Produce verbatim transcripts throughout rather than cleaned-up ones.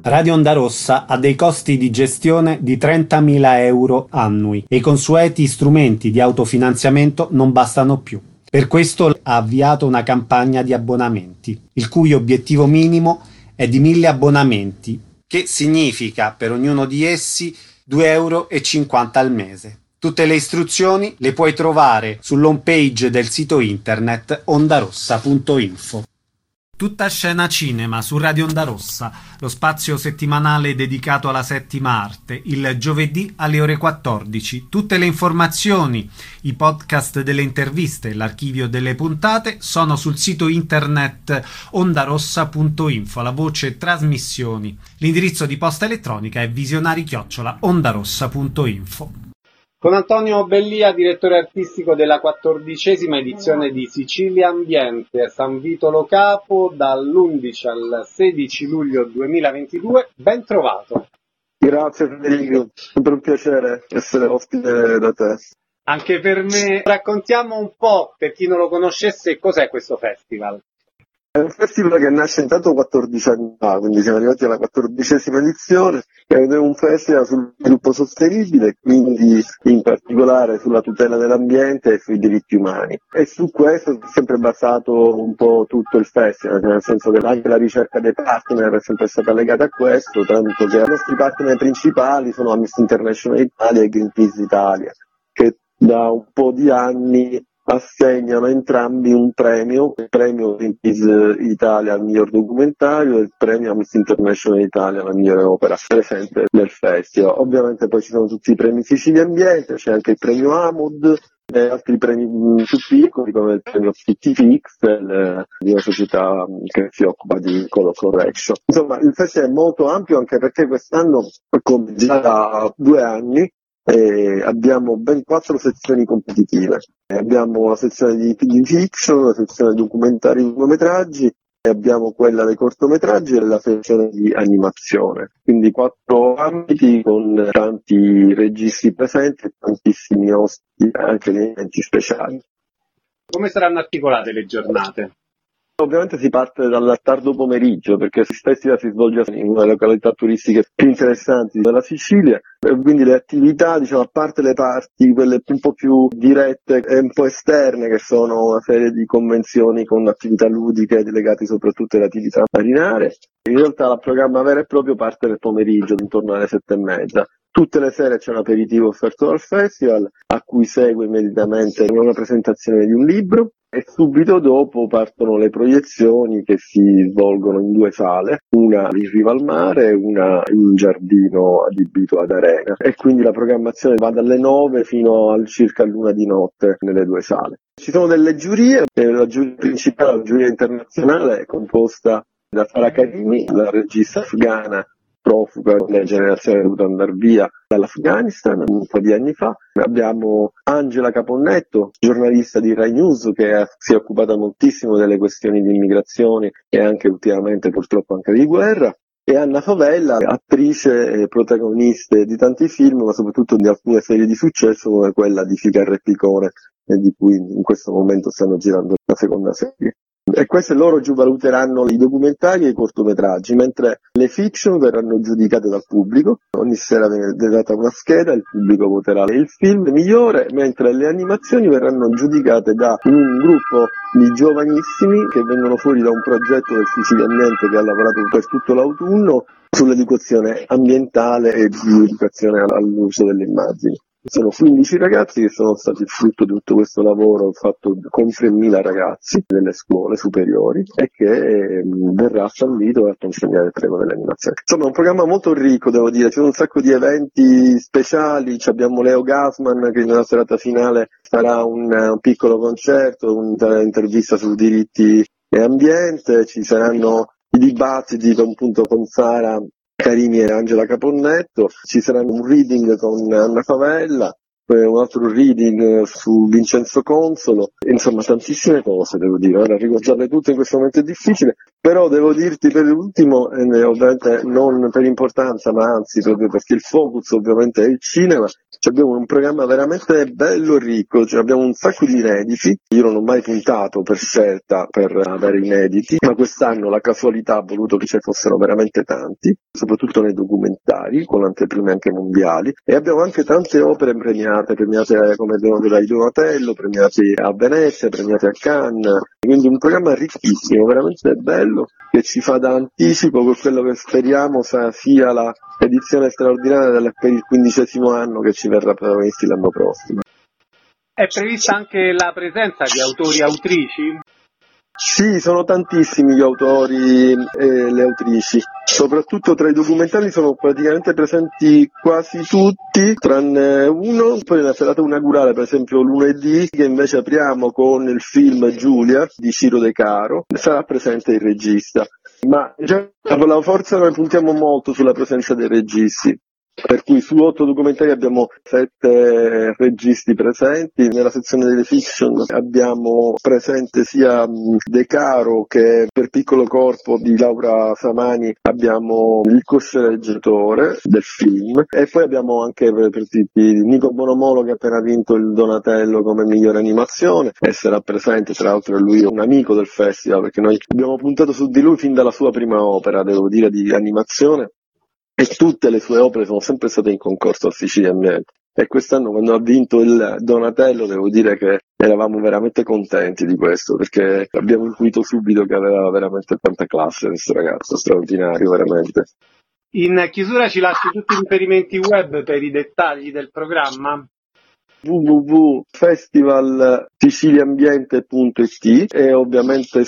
Radio Onda Rossa ha dei costi di gestione di trentamila euro annui e i consueti strumenti di autofinanziamento non bastano più. Per questo ha avviato una campagna di abbonamenti, il cui obiettivo minimo è di mille abbonamenti, che significa per ognuno di essi due euro e cinquanta al mese. Tutte le istruzioni le puoi trovare sull'home page del sito internet ondarossa punto info. Tutta scena cinema su Radio Onda Rossa, lo spazio settimanale dedicato alla settima arte, il giovedì alle ore quattordici. Tutte le informazioni, i podcast delle interviste, l'archivio delle puntate sono sul sito internet ondarossa punto info, la voce trasmissioni. L'indirizzo di posta elettronica è visionari chiocciola ondarossa punto info. Con Antonio Bellia, direttore artistico della quattordicesima edizione di Sicilia Ambiente a San Vito Lo Capo, dall'undici al sedici luglio duemilaventidue. Ben trovato. Grazie Federico, sempre un piacere essere ospite da te. Anche per me. Raccontiamo un po', per chi non lo conoscesse, cos'è questo festival. È un festival che nasce intanto quattordici anni fa, quindi siamo arrivati alla quattordicesima edizione, ed è un festival sul sviluppo sostenibile, quindi in particolare sulla tutela dell'ambiente e sui diritti umani. E su questo è sempre basato un po' tutto il festival, nel senso che anche la ricerca dei partner è sempre stata legata a questo, tanto che i nostri partner principali sono Amnesty International Italia e Greenpeace Italia, che da un po' di anni assegnano entrambi un premio, il premio Greenpeace Italia al miglior documentario e il premio Amnesty International Italia alla migliore opera presente nel festival. Ovviamente poi ci sono tutti i premi Sicilia Ambiente, c'è anche il premio Amod e altri premi più piccoli come il premio Fittifix di una società che si occupa di color correction. Insomma, il festival è molto ampio anche perché quest'anno, come già da due anni, E abbiamo ben quattro sezioni competitive. Abbiamo la sezione di, di fiction, la sezione di documentari e lungometraggi, e abbiamo quella dei cortometraggi e la sezione di animazione. Quindi quattro ambiti con tanti registi presenti e tantissimi ospiti, anche degli eventi speciali. Come saranno articolate le giornate? Ovviamente si parte dal tardo pomeriggio perché il festival si svolge in una delle località turistiche più interessanti della Sicilia e quindi le attività, diciamo, a parte le parti, quelle un po' più dirette e un po' esterne, che sono una serie di convenzioni con attività ludiche legate soprattutto alle attività marinare, in realtà il programma vero e proprio parte nel pomeriggio, intorno alle sette e mezza. Tutte le sere c'è un aperitivo offerto dal festival, a cui segue immediatamente una presentazione di un libro e subito dopo partono le proiezioni che si svolgono in due sale, una in riva al mare e una in un giardino adibito ad arena. E quindi la programmazione va dalle nove fino al circa l'una di notte nelle due sale. Ci sono delle giurie, la giuria principale, la giuria internazionale, è composta da Farah Karimi, la regista afghana profuga della generazione dovuta andare via dall'Afghanistan un po' di anni fa. Abbiamo Angela Caponnetto, giornalista di Rai News, che si è occupata moltissimo delle questioni di immigrazione e anche ultimamente purtroppo anche di guerra, e Anna Favella, attrice e protagonista di tanti film, ma soprattutto di alcune serie di successo come quella di Ficarra e Picone, di cui in questo momento stanno girando la seconda serie. E queste loro giù valuteranno i documentari e i cortometraggi, mentre le fiction verranno giudicate dal pubblico. Ogni sera viene data una scheda, il pubblico voterà il film migliore, mentre le animazioni verranno giudicate da un gruppo di giovanissimi che vengono fuori da un progetto del Sicilia Ambiente che ha lavorato per tutto l'autunno sull'educazione ambientale e di educazione all'uso delle immagini. Sono quindici ragazzi che sono stati frutto di tutto questo lavoro fatto con tremila ragazzi delle scuole superiori e che eh, verrà fallito per consegnare il premio dell'animazione. Insomma, è un programma molto ricco, devo dire, ci sono un sacco di eventi speciali, abbiamo Leo Gassman che nella serata finale farà un, un piccolo concerto, un'intervista su diritti e ambiente, ci saranno i dibattiti appunto con Sara Karimi e Angela Caponnetto, ci sarà un reading con Anna Favella, un altro reading su Vincenzo Consolo, insomma tantissime cose devo dire, ora ricordarle tutte in questo momento è difficile, però devo dirti per l'ultimo, eh, ovviamente non per importanza ma anzi proprio perché il focus ovviamente è il cinema, Abbiamo un programma veramente bello e ricco, cioè abbiamo un sacco di inediti. Io non ho mai puntato per scelta per avere inediti, ma quest'anno la casualità ha voluto che ce ne fossero veramente tanti, soprattutto nei documentari, con anteprime anche mondiali, e abbiamo anche tante opere premiate, premiate come dai Donatello, premiate a Venezia, premiate a Cannes, quindi un programma ricchissimo, veramente bello, che ci fa da anticipo per quello che speriamo sia la edizione straordinaria per il quindicesimo anno che ci verrà protagonisti l'anno prossimo. È prevista anche la presenza di autori e autrici? Sì, sono tantissimi gli autori e le autrici, soprattutto tra i documentari sono praticamente presenti quasi tutti, tranne uno. Poi nella serata inaugurale, per esempio lunedì, che invece apriamo con il film Giulia di Ciro De Caro, sarà presente il regista. Ma già con la forza noi puntiamo molto sulla presenza dei registi, per cui su otto documentari abbiamo sette registi presenti. Nella sezione delle fiction abbiamo presente sia De Caro che per Piccolo Corpo di Laura Samani abbiamo il co-sceneggiatore del film, e poi abbiamo anche per, per Nico Bonomolo, che ha appena vinto il Donatello come migliore animazione e sarà presente. Tra l'altro lui è un amico del festival, perché noi abbiamo puntato su di lui fin dalla sua prima opera, devo dire, di animazione. E tutte le sue opere sono sempre state in concorso a Sicilia Ambiente. E quest'anno, quando ha vinto il Donatello, devo dire che eravamo veramente contenti di questo, perché abbiamo intuito subito che aveva veramente tanta classe questo ragazzo, straordinario veramente. In chiusura ci lasci tutti i riferimenti web per i dettagli del programma? w w w punto festival siciliambiente punto i t e ovviamente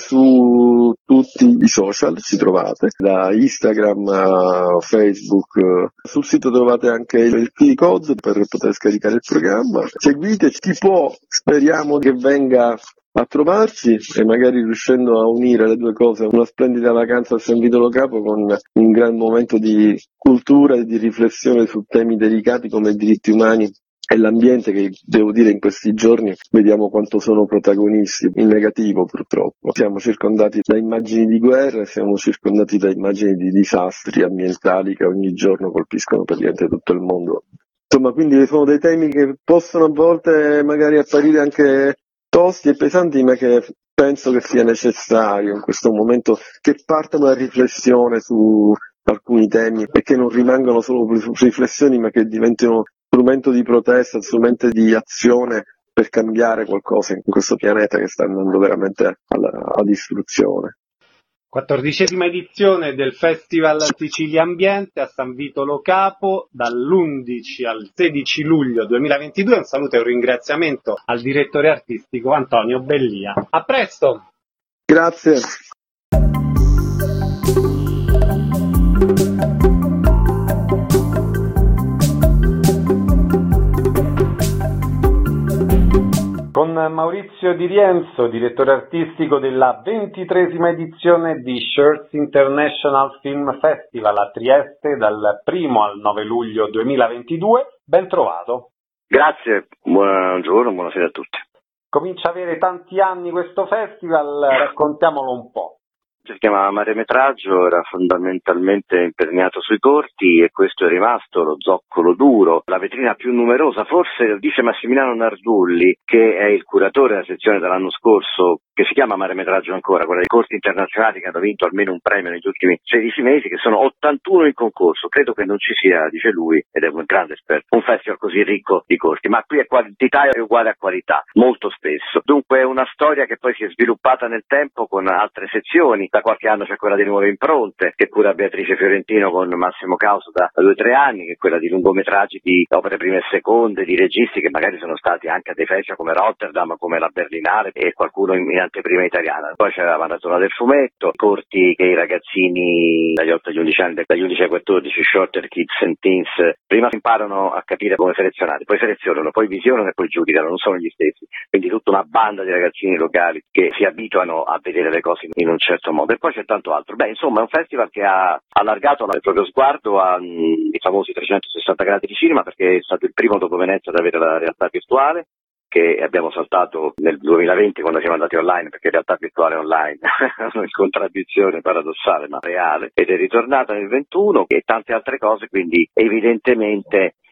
su tutti i social ci trovate, da Instagram a Facebook. Sul sito trovate anche il Q R code per poter scaricare il programma. Seguiteci, chi può, speriamo che venga a trovarci, e magari riuscendo a unire le due cose, una splendida vacanza a San Vito Lo Capo con un gran momento di cultura e di riflessione su temi delicati come i diritti umani e l'ambiente, che devo dire in questi giorni vediamo quanto sono protagonisti, in negativo purtroppo. Siamo circondati da immagini di guerra, siamo circondati da immagini di disastri ambientali che ogni giorno colpiscono praticamente tutto il mondo. Insomma, quindi sono dei temi che possono a volte magari apparire anche tosti e pesanti, ma che penso che sia necessario in questo momento che parta una riflessione su alcuni temi e che non rimangano solo riflessioni, ma che diventino strumento di protesta, strumento di azione per cambiare qualcosa in questo pianeta che sta andando veramente alla, alla distruzione. Quattordicesima edizione del Festival Sicilia Ambiente a San Vito Lo Capo dall'undici al sedici luglio duemilaventidue. Un saluto e un ringraziamento al direttore artistico Antonio Bellia. A presto! Grazie! Con Maurizio Di Rienzo, direttore artistico della ventitresima edizione di Shirts International Film Festival a Trieste dal primo al nove luglio duemilaventidue. Ben trovato. Grazie, buongiorno, buonasera a tutti. Comincia a avere tanti anni questo festival, raccontiamolo un po'. Si chiama Maremetraggio, era fondamentalmente imperniato sui corti e questo è rimasto lo zoccolo duro, la vetrina più numerosa. Forse dice Massimiliano Nardulli, che è il curatore della sezione dell'anno scorso, che si chiama Maremetraggio ancora, quella dei corti internazionali che hanno vinto almeno un premio negli ultimi sedici mesi, che sono ottantuno in concorso. Credo che non ci sia, dice lui, ed è un grande esperto, un festival così ricco di corti, ma qui è quantità è uguale a qualità, molto spesso. Dunque è una storia che poi si è sviluppata nel tempo con altre sezioni. Da qualche anno c'è quella di Nuove Impronte, che cura Beatrice Fiorentino con Massimo Causo da due o tre anni, che è quella di lungometraggi di opere prime e seconde, di registi che magari sono stati anche a dei festival come Rotterdam, come la Berlinale e qualcuno in, in anteprima italiana. Poi c'è la Maratona del Fumetto, corti che i ragazzini dagli otto agli undici anni, dagli undici ai quattordici, Shorter Kids and Teens, prima imparano a capire come selezionare, poi selezionano, poi visionano e poi giudicano, non sono gli stessi. Quindi tutta una banda di ragazzini locali che si abituano a vedere le cose in un certo modo. E poi c'è tanto altro. Beh, insomma, è un festival che ha allargato il proprio sguardo ai famosi trecentosessanta gradi di cinema, perché è stato il primo dopo Venezia ad avere la realtà virtuale, che abbiamo saltato nel duemilaventi quando siamo andati online, perché in realtà virtuale online in contraddizione paradossale ma reale, ed è ritornata nel ventuno e tante altre cose, quindi evidentemente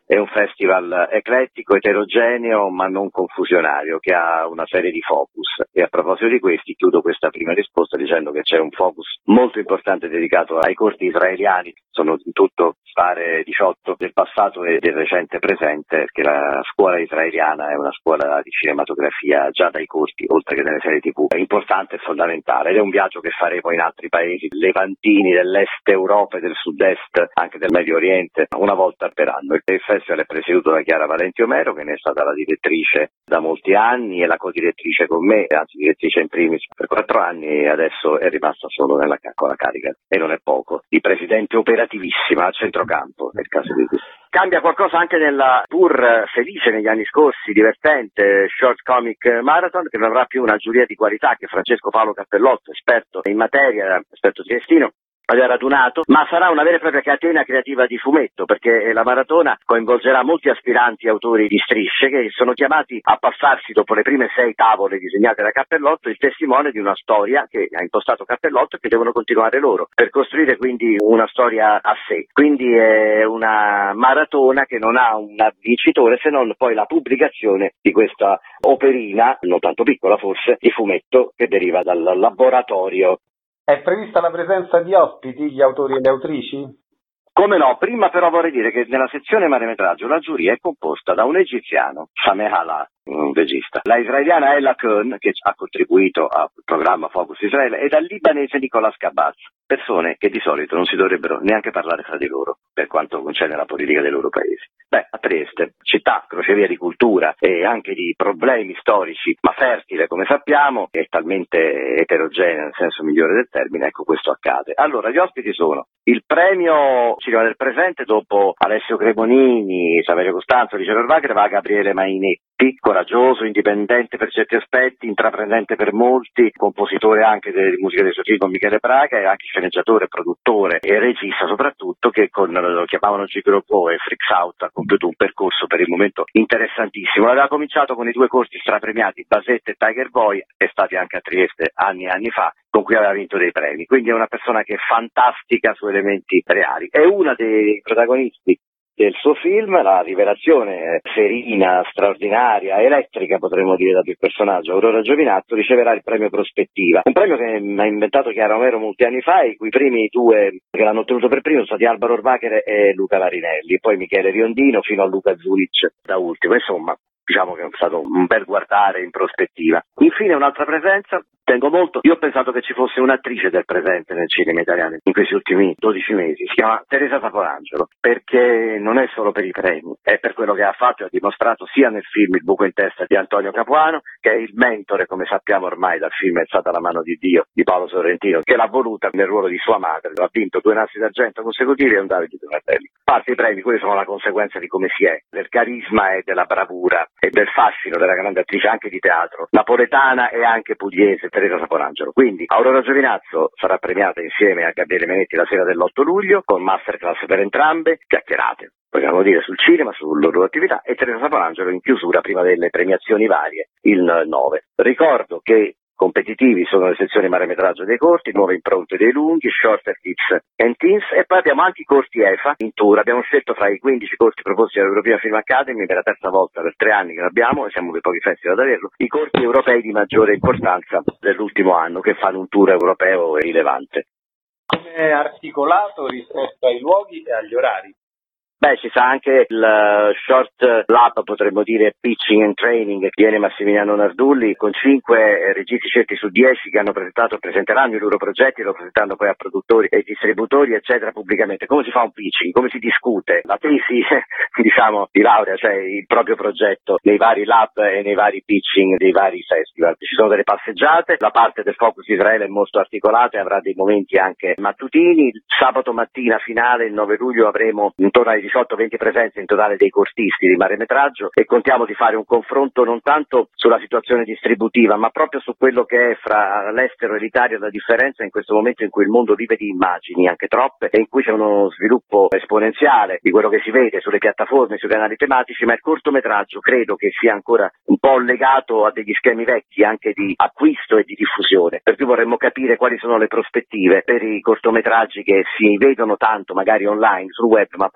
È un festival eclettico, eterogeneo, ma non confusionario, che ha una serie di focus. E a proposito di questi, chiudo questa prima risposta dicendo che c'è un focus molto importante dedicato ai corti israeliani. Sono in tutto pare diciotto del passato e del recente presente, perché la scuola israeliana è una scuola di cinematografia già dai corti, oltre che delle serie tivù, è importante e fondamentale, ed è un viaggio che faremo in altri paesi levantini dell'est Europa e del sud-est, anche del Medio Oriente, una volta per anno. Il festival è presieduto da Chiara Valenti Omero, che ne è stata la direttrice da molti anni e la co-direttrice con me, anzi direttrice in primis per quattro anni, e adesso è rimasta solo nella, con la carica, e non è poco, di presidente operativissima a centrocampo nel caso di questo. Cambia qualcosa anche nella pur felice negli anni scorsi, divertente Short Comic Marathon, che non avrà più una giuria di qualità che Francesco Paolo Cappellotto, esperto in materia, esperto triestino, aveva radunato, ma sarà una vera e propria catena creativa di fumetto, perché la maratona coinvolgerà molti aspiranti autori di strisce che sono chiamati a passarsi, dopo le prime sei tavole disegnate da Cappellotto, il testimone di una storia che ha impostato Cappellotto e che devono continuare loro, per costruire quindi una storia a sé. Quindi è una maratona che non ha un vincitore se non poi la pubblicazione di questa operina, non tanto piccola forse, di fumetto che deriva dal laboratorio. È prevista la presenza di ospiti, gli autori e le autrici? Come no, prima però vorrei dire che nella sezione Maremetraggio la giuria è composta da un egiziano, Sameh Hala, un regista, la israeliana Ella Cohen, che ha contribuito al programma Focus Israele, e dal libanese Nicolas Kabaz, persone che di solito non si dovrebbero neanche parlare fra di loro per quanto concerne la politica dei loro paesi. Beh, a Trieste, città crocevia di cultura e anche di problemi storici, ma fertile come sappiamo, è talmente eterogenea nel senso migliore del termine, ecco questo accade. Allora, gli ospiti sono il premio Cinema del Presente, dopo Alessio Cremonini, Saverio Costanzo, Licia Vervagher, va a Gabriele Mainetti, coraggioso, indipendente per certi aspetti, intraprendente per molti, compositore anche di musica dei suoi film con Michele Praga, e anche sceneggiatore, produttore e regista soprattutto, che con, lo chiamavano Gigropo e Freaks Out, ha compiuto un percorso per il momento interessantissimo. Aveva cominciato con i due corti strapremiati Basetta e Tiger Boy, è stati anche a Trieste anni e anni fa, con cui aveva vinto dei premi, quindi è una persona che è fantastica su elementi reali. È una dei protagonisti del suo film, la rivelazione serena, straordinaria, elettrica potremmo dire da più personaggio, Aurora Giovinazzo, riceverà il premio Prospettiva, un premio che ha inventato Chiara Omero molti anni fa, e i cui primi due che l'hanno ottenuto per primo sono stati Alvaro Orbacher e Luca Larinelli, poi Michele Riondino fino a Luca Zulic da ultimo. Insomma, diciamo che è stato un bel guardare in prospettiva. Infine un'altra presenza, tengo molto, io ho pensato che ci fosse un'attrice del presente nel cinema italiano in questi ultimi dodici mesi, si chiama Teresa Saporangelo, perché non è solo per i premi, è per quello che ha fatto e ha dimostrato sia nel film Il buco in testa di Antonio Capuano, che è il mentore, come sappiamo ormai dal film È stata la mano di Dio di Paolo Sorrentino, che l'ha voluta nel ruolo di sua madre, ha vinto due Nastri d'argento consecutivi e un Davide Donatelli. A parte i premi, quelli sono la conseguenza di come si è, del carisma e della bravura e del fascino della grande attrice anche di teatro napoletana e anche pugliese Teresa Saporangelo. Quindi Aurora Giovinazzo sarà premiata insieme a Gabriele Menetti la sera dell'otto luglio con masterclass per entrambe, chiacchierate, possiamo dire, sul cinema, sulle loro attività, e Teresa Saporangelo in chiusura prima delle premiazioni varie il nove. Ricordo che competitivi sono le sezioni Maremetraggio dei corti, nuove impronte dei lunghi, shorter kids and teens, e poi abbiamo anche i corti E F A in tour. Abbiamo scelto fra i quindici corti proposti dall'European Film Academy, per la terza volta per tre anni che l'abbiamo, e siamo dei pochi festival ad averlo, i corti europei di maggiore importanza dell'ultimo anno, che fanno un tour europeo rilevante. Come è articolato rispetto ai luoghi e agli orari? Beh, ci sa anche il short lab, potremmo dire pitching and training, che viene Massimiliano Nardulli, con cinque registi scelti su dieci che hanno presentato e presenteranno i loro progetti, lo presentando poi a produttori e distributori, eccetera, pubblicamente. Come si fa un pitching? Come si discute? La tesi, diciamo, di laurea, cioè il proprio progetto, nei vari lab e nei vari pitching dei vari festival. Ci sono delle passeggiate, la parte del Focus Israele è molto articolata e avrà dei momenti anche mattutini. Il sabato mattina finale, il nove luglio, avremo intorno ai diciotto venti presenze in totale dei cortisti di Maremetraggio, e contiamo di fare un confronto non tanto sulla situazione distributiva, ma proprio su quello che è fra l'estero e l'Italia, la differenza in questo momento in cui il mondo vive di immagini, anche troppe, e in cui c'è uno sviluppo esponenziale di quello che si vede sulle piattaforme, sui canali tematici, ma il cortometraggio credo che sia ancora un po' legato a degli schemi vecchi anche di acquisto e di diffusione, per cui vorremmo capire quali sono le prospettive per i cortometraggi che si vedono tanto magari online, sul web, ma poi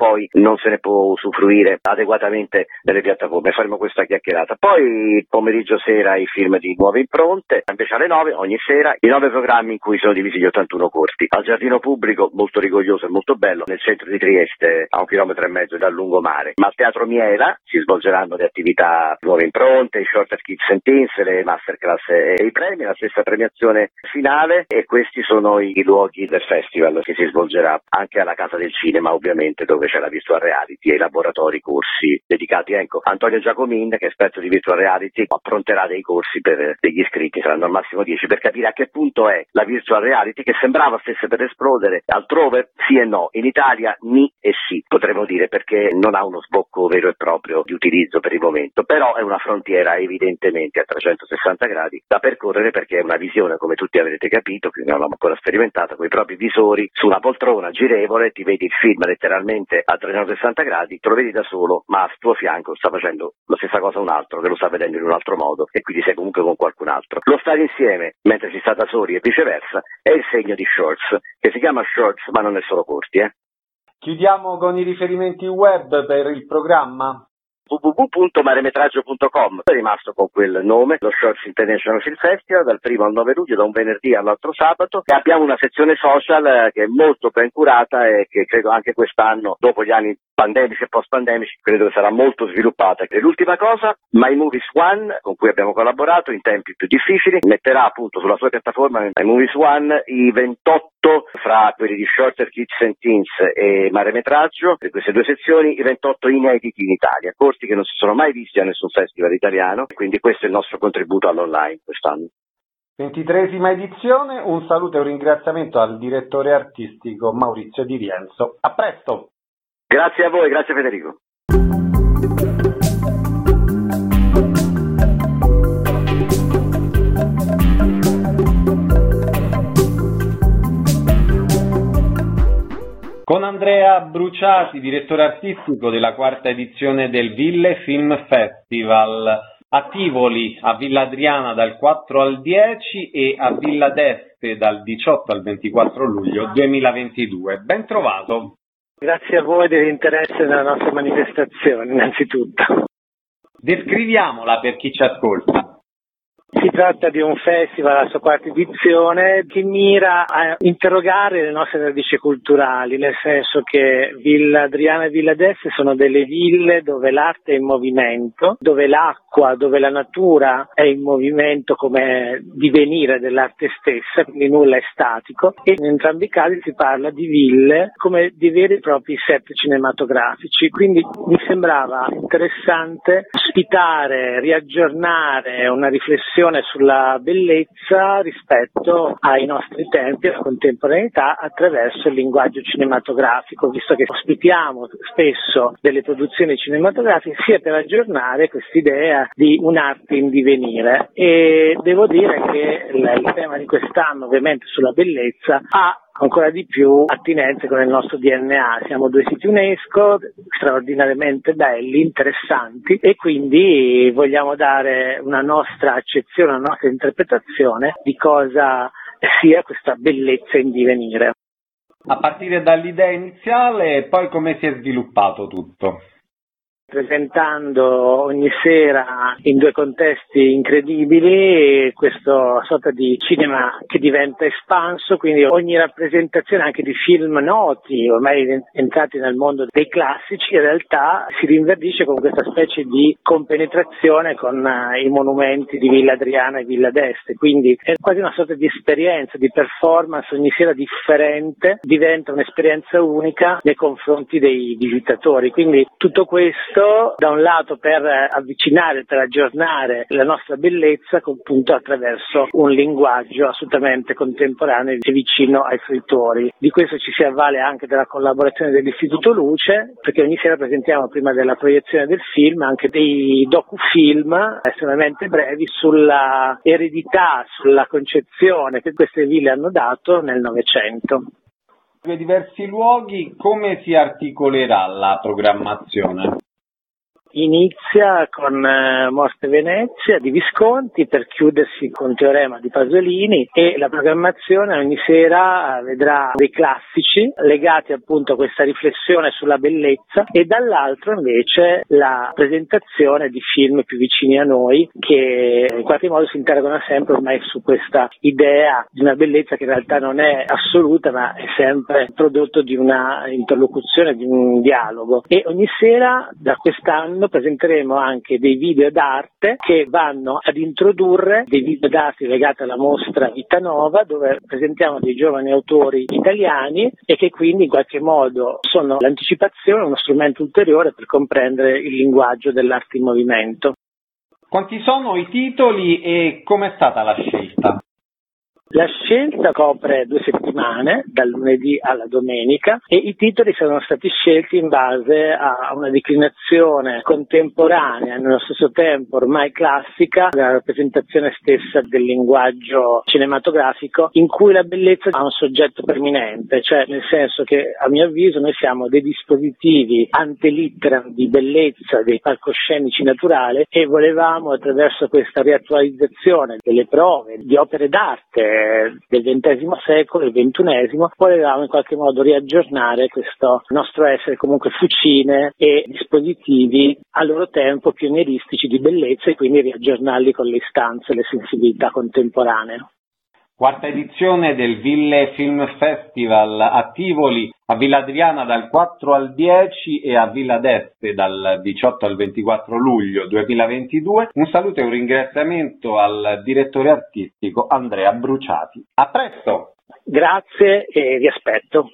non se ne può usufruire adeguatamente nelle piattaforme. Faremo questa chiacchierata. Poi il pomeriggio sera i film di Nuove Impronte, invece alle nove ogni sera i nove programmi in cui sono divisi gli ottantuno corti. Al Giardino Pubblico, molto rigoglioso e molto bello, nel centro di Trieste, a un chilometro e mezzo dal lungomare. Ma al Teatro Miela si svolgeranno le attività Nuove Impronte, i Shorter Kids and Teens, le masterclass e i premi, la stessa premiazione finale, e questi sono i luoghi del festival che si svolgerà anche alla Casa del Cinema, ovviamente, dove c'è la virtual reality e i laboratori, corsi dedicati. Ecco, Antonio Giacomin, che è esperto di virtual reality, appronterà dei corsi per degli iscritti, saranno al massimo dieci, per capire a che punto è la virtual reality, che sembrava stesse per esplodere altrove, sì e no, in Italia ni e sì, potremmo dire, perché non ha uno sbocco vero e proprio di utilizzo per il momento, però è una frontiera evidentemente a trecentosessanta gradi da percorrere, perché è una visione, come tutti avrete capito, che non l'ho ancora sperimentata, con i propri visori su una poltrona girevole, ti vedi il film letteralmente a trecentosessanta gradi, te lo vedi da solo, ma al tuo fianco sta facendo la stessa cosa un altro che lo sta vedendo in un altro modo, e quindi sei comunque con qualcun altro. Lo stare insieme mentre si sta da soli e viceversa è il segno di Shorts, che si chiama Shorts ma non è solo corti. Eh. Chiudiamo con i riferimenti web per il programma. w w w punto maremetraggio punto com è rimasto con quel nome, lo Shorts International Film Festival, dal primo al nove luglio, da un venerdì all'altro sabato, e abbiamo una sezione social che è molto ben curata e che credo anche quest'anno, dopo gli anni pandemici e post pandemici, credo che sarà molto sviluppata. E l'ultima cosa, My Movies One, con cui abbiamo collaborato in tempi più difficili, metterà appunto sulla sua piattaforma My Movies One i ventotto, fra quelli di Shorter Kids and Teens e Maremetraggio, di queste due sezioni, i ventotto inediti in Italia, corsi che non si sono mai visti a nessun festival italiano, quindi questo è il nostro contributo all'online quest'anno. ventitreesima edizione, un saluto e un ringraziamento al direttore artistico Maurizio Di Rienzo. A presto! Grazie a voi, grazie Federico. Con Andrea Bruciati, direttore artistico della quarta edizione del Ville Film Festival, a Tivoli, a Villa Adriana dal quattro al dieci e a Villa d'Este dal diciotto al ventiquattro luglio duemilaventidue. Ben trovato! Grazie a voi dell'interesse nella nostra manifestazione, innanzitutto. Descriviamola per chi ci ascolta. Si tratta di un festival, la sua quarta edizione, che mira a interrogare le nostre radici culturali, nel senso che Villa Adriana e Villa d'Este sono delle ville dove l'arte è in movimento, dove l'acqua, dove la natura è in movimento come divenire dell'arte stessa, quindi nulla è statico, e in entrambi i casi si parla di ville come di veri e propri set cinematografici, quindi mi sembrava interessante ospitare, riaggiornare una riflessione sulla bellezza rispetto ai nostri tempi, alla contemporaneità, attraverso il linguaggio cinematografico, visto che ospitiamo spesso delle produzioni cinematografiche, sia per aggiornare quest'idea di un'arte in divenire. E devo dire che il tema di quest'anno, ovviamente sulla bellezza, ha ancora di più attinenze con il nostro D N A. Siamo due siti UNESCO straordinariamente belli, interessanti, e quindi vogliamo dare una nostra accezione, una nostra interpretazione di cosa sia questa bellezza in divenire. A partire dall'idea iniziale, poi come si è sviluppato tutto? Presentando ogni sera in due contesti incredibili questa sorta di cinema che diventa espanso, quindi ogni rappresentazione anche di film noti, ormai entrati nel mondo dei classici, in realtà si rinverdisce con questa specie di compenetrazione con i monumenti di Villa Adriana e Villa d'Este, quindi è quasi una sorta di esperienza, di performance ogni sera differente, diventa un'esperienza unica nei confronti dei visitatori, quindi tutto questo da un lato per avvicinare, per aggiornare la nostra bellezza, appunto attraverso un linguaggio assolutamente contemporaneo e vicino ai fruitori. Di questo ci si avvale anche della collaborazione dell'Istituto Luce, perché ogni sera presentiamo, prima della proiezione del film, anche dei docufilm estremamente brevi sulla eredità, sulla concezione che queste ville hanno dato nel Novecento. Due diversi luoghi, come si articolerà la programmazione? inizia con eh, Mostre Venezia di Visconti per chiudersi con Teorema di Pasolini, e la programmazione ogni sera vedrà dei classici legati appunto a questa riflessione sulla bellezza, e dall'altro invece la presentazione di film più vicini a noi che in qualche modo si interrogano sempre ormai su questa idea di una bellezza che in realtà non è assoluta ma è sempre prodotto di una interlocuzione, di un dialogo. E ogni sera da quest'anno presenteremo anche dei video d'arte che vanno ad introdurre dei video d'arte legati alla mostra Vita Nova, dove presentiamo dei giovani autori italiani e che quindi in qualche modo sono l'anticipazione, uno strumento ulteriore per comprendere il linguaggio dell'arte in movimento. Quanti sono i titoli e com'è stata la scelta? La scelta copre due settimane, dal lunedì alla domenica, e i titoli sono stati scelti in base a una declinazione contemporanea, nello stesso tempo ormai classica, della rappresentazione stessa del linguaggio cinematografico, in cui la bellezza ha un soggetto preminente, cioè nel senso che a mio avviso noi siamo dei dispositivi ante litteram di bellezza dei palcoscenici naturali, e volevamo attraverso questa riattualizzazione delle prove di opere d'arte del ventesimo secolo e ventunesimo, volevamo in qualche modo riaggiornare questo nostro essere comunque fucine e dispositivi a loro tempo pionieristici di bellezza, e quindi riaggiornarli con le istanze e le sensibilità contemporanee. Quarta edizione del Ville Film Festival a Tivoli, a Villa Adriana dal quattro al dieci e a Villa d'Este dal diciotto al ventiquattro luglio duemilaventidue. Un saluto e un ringraziamento al direttore artistico Andrea Bruciati. A presto! Grazie e vi aspetto.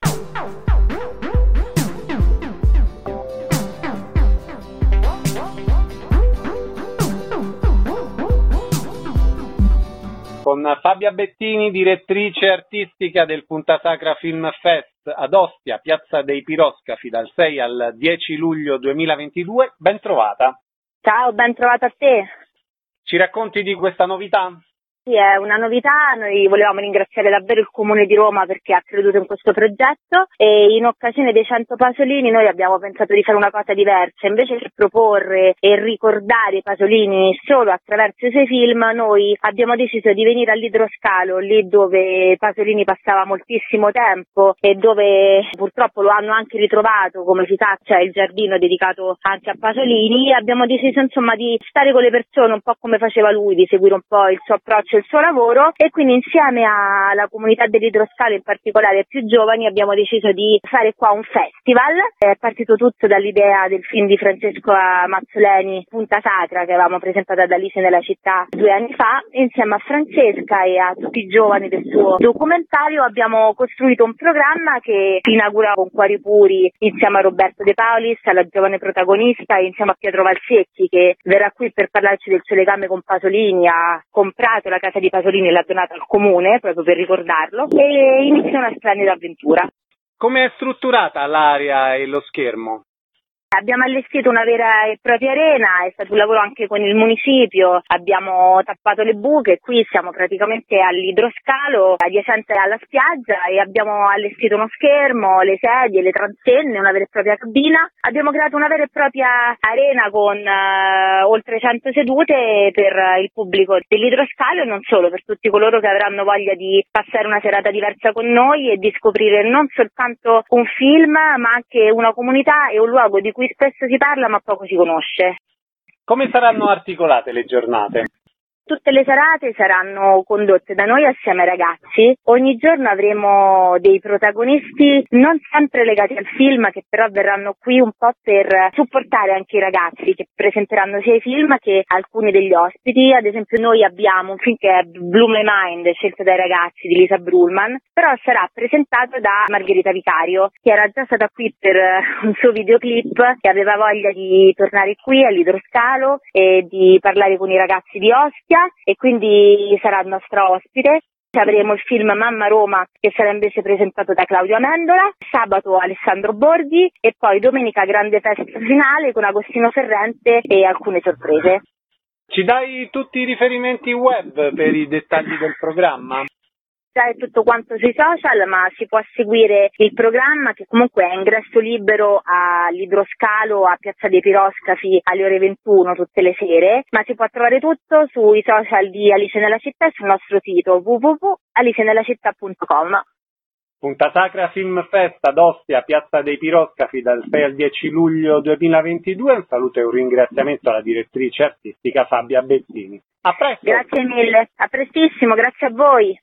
Con Fabia Bettini, direttrice artistica del Puntasacra Film Fest ad Ostia, Piazza dei Piroscafi, dal sei al dieci luglio duemilaventidue. Ben trovata. Ciao, ben trovata a te. Ci racconti di questa novità? Sì, è una novità. Noi volevamo ringraziare davvero il Comune di Roma perché ha creduto in questo progetto, e in occasione dei cento Pasolini noi abbiamo pensato di fare una cosa diversa. Invece che proporre e ricordare Pasolini solo attraverso i suoi film, noi abbiamo deciso di venire all'Idroscalo, lì dove Pasolini passava moltissimo tempo e dove purtroppo lo hanno anche ritrovato, come si sa c'è il giardino dedicato anche a Pasolini. Abbiamo deciso insomma di stare con le persone un po' come faceva lui, di seguire un po' il suo approccio, il suo lavoro, e quindi insieme alla comunità dell'Idroscalo, in particolare ai più giovani, abbiamo deciso di fare qua un festival. È partito tutto dall'idea del film di Francesco Mazzoleni, Puntasacra, che avevamo presentato ad Alice nella città due anni fa. Insieme a Francesca e a tutti i giovani del suo documentario abbiamo costruito un programma che si inaugura con Cuori Puri insieme a Roberto De Paulis, alla giovane protagonista, e insieme a Pietro Valsecchi, che verrà qui per parlarci del suo legame con Pasolini. Ha comprato la casa di Pasolini e l'ha donata al comune proprio per ricordarlo, e inizia una splendida avventura. Come è strutturata l'area e lo schermo? Abbiamo allestito una vera e propria arena, è stato un lavoro anche con il municipio, abbiamo tappato le buche, qui siamo praticamente all'Idroscalo, adiacente alla spiaggia, e abbiamo allestito uno schermo, le sedie, le transenne, una vera e propria cabina. Abbiamo creato una vera e propria arena con uh, oltre cento sedute per il pubblico dell'Idroscalo, e non solo, per tutti coloro che avranno voglia di passare una serata diversa con noi e di scoprire non soltanto un film, ma anche una comunità e un luogo di cui spesso si parla ma poco si conosce. Come saranno articolate le giornate? Tutte le serate saranno condotte da noi assieme ai ragazzi. Ogni giorno avremo dei protagonisti non sempre legati al film, che però verranno qui un po' per supportare anche i ragazzi, che presenteranno sia i film che alcuni degli ospiti. Ad esempio noi abbiamo un film che è Blue My Mind, scelto dai ragazzi, di Lisa Brullman, però sarà presentato da Margherita Vicario, che era già stata qui per un suo videoclip, che aveva voglia di tornare qui all'Idroscalo e di parlare con i ragazzi di Ostia, e quindi sarà il nostro ospite. Avremo il film Mamma Roma, che sarà invece presentato da Claudio Amendola, sabato Alessandro Borghi, e poi domenica grande festa finale con Agostino Ferrente e alcune sorprese. Ci dai tutti i riferimenti web per i dettagli del programma? diretta e tutto quanto sui social, ma si può seguire il programma che comunque è ingresso libero all'Idroscalo a Piazza dei Piroscafi alle ore ventuno tutte le sere, ma si può trovare tutto sui social di Alice nella città e sul nostro sito w w w punto alice nella città punto com. Punta Sacra Film Fest ad Ostia, Piazza dei Piroscafi dal sei al dieci luglio duemilaventidue. Un saluto e un ringraziamento alla direttrice artistica Fabia Bettini. A presto! Grazie mille, a prestissimo, grazie a voi!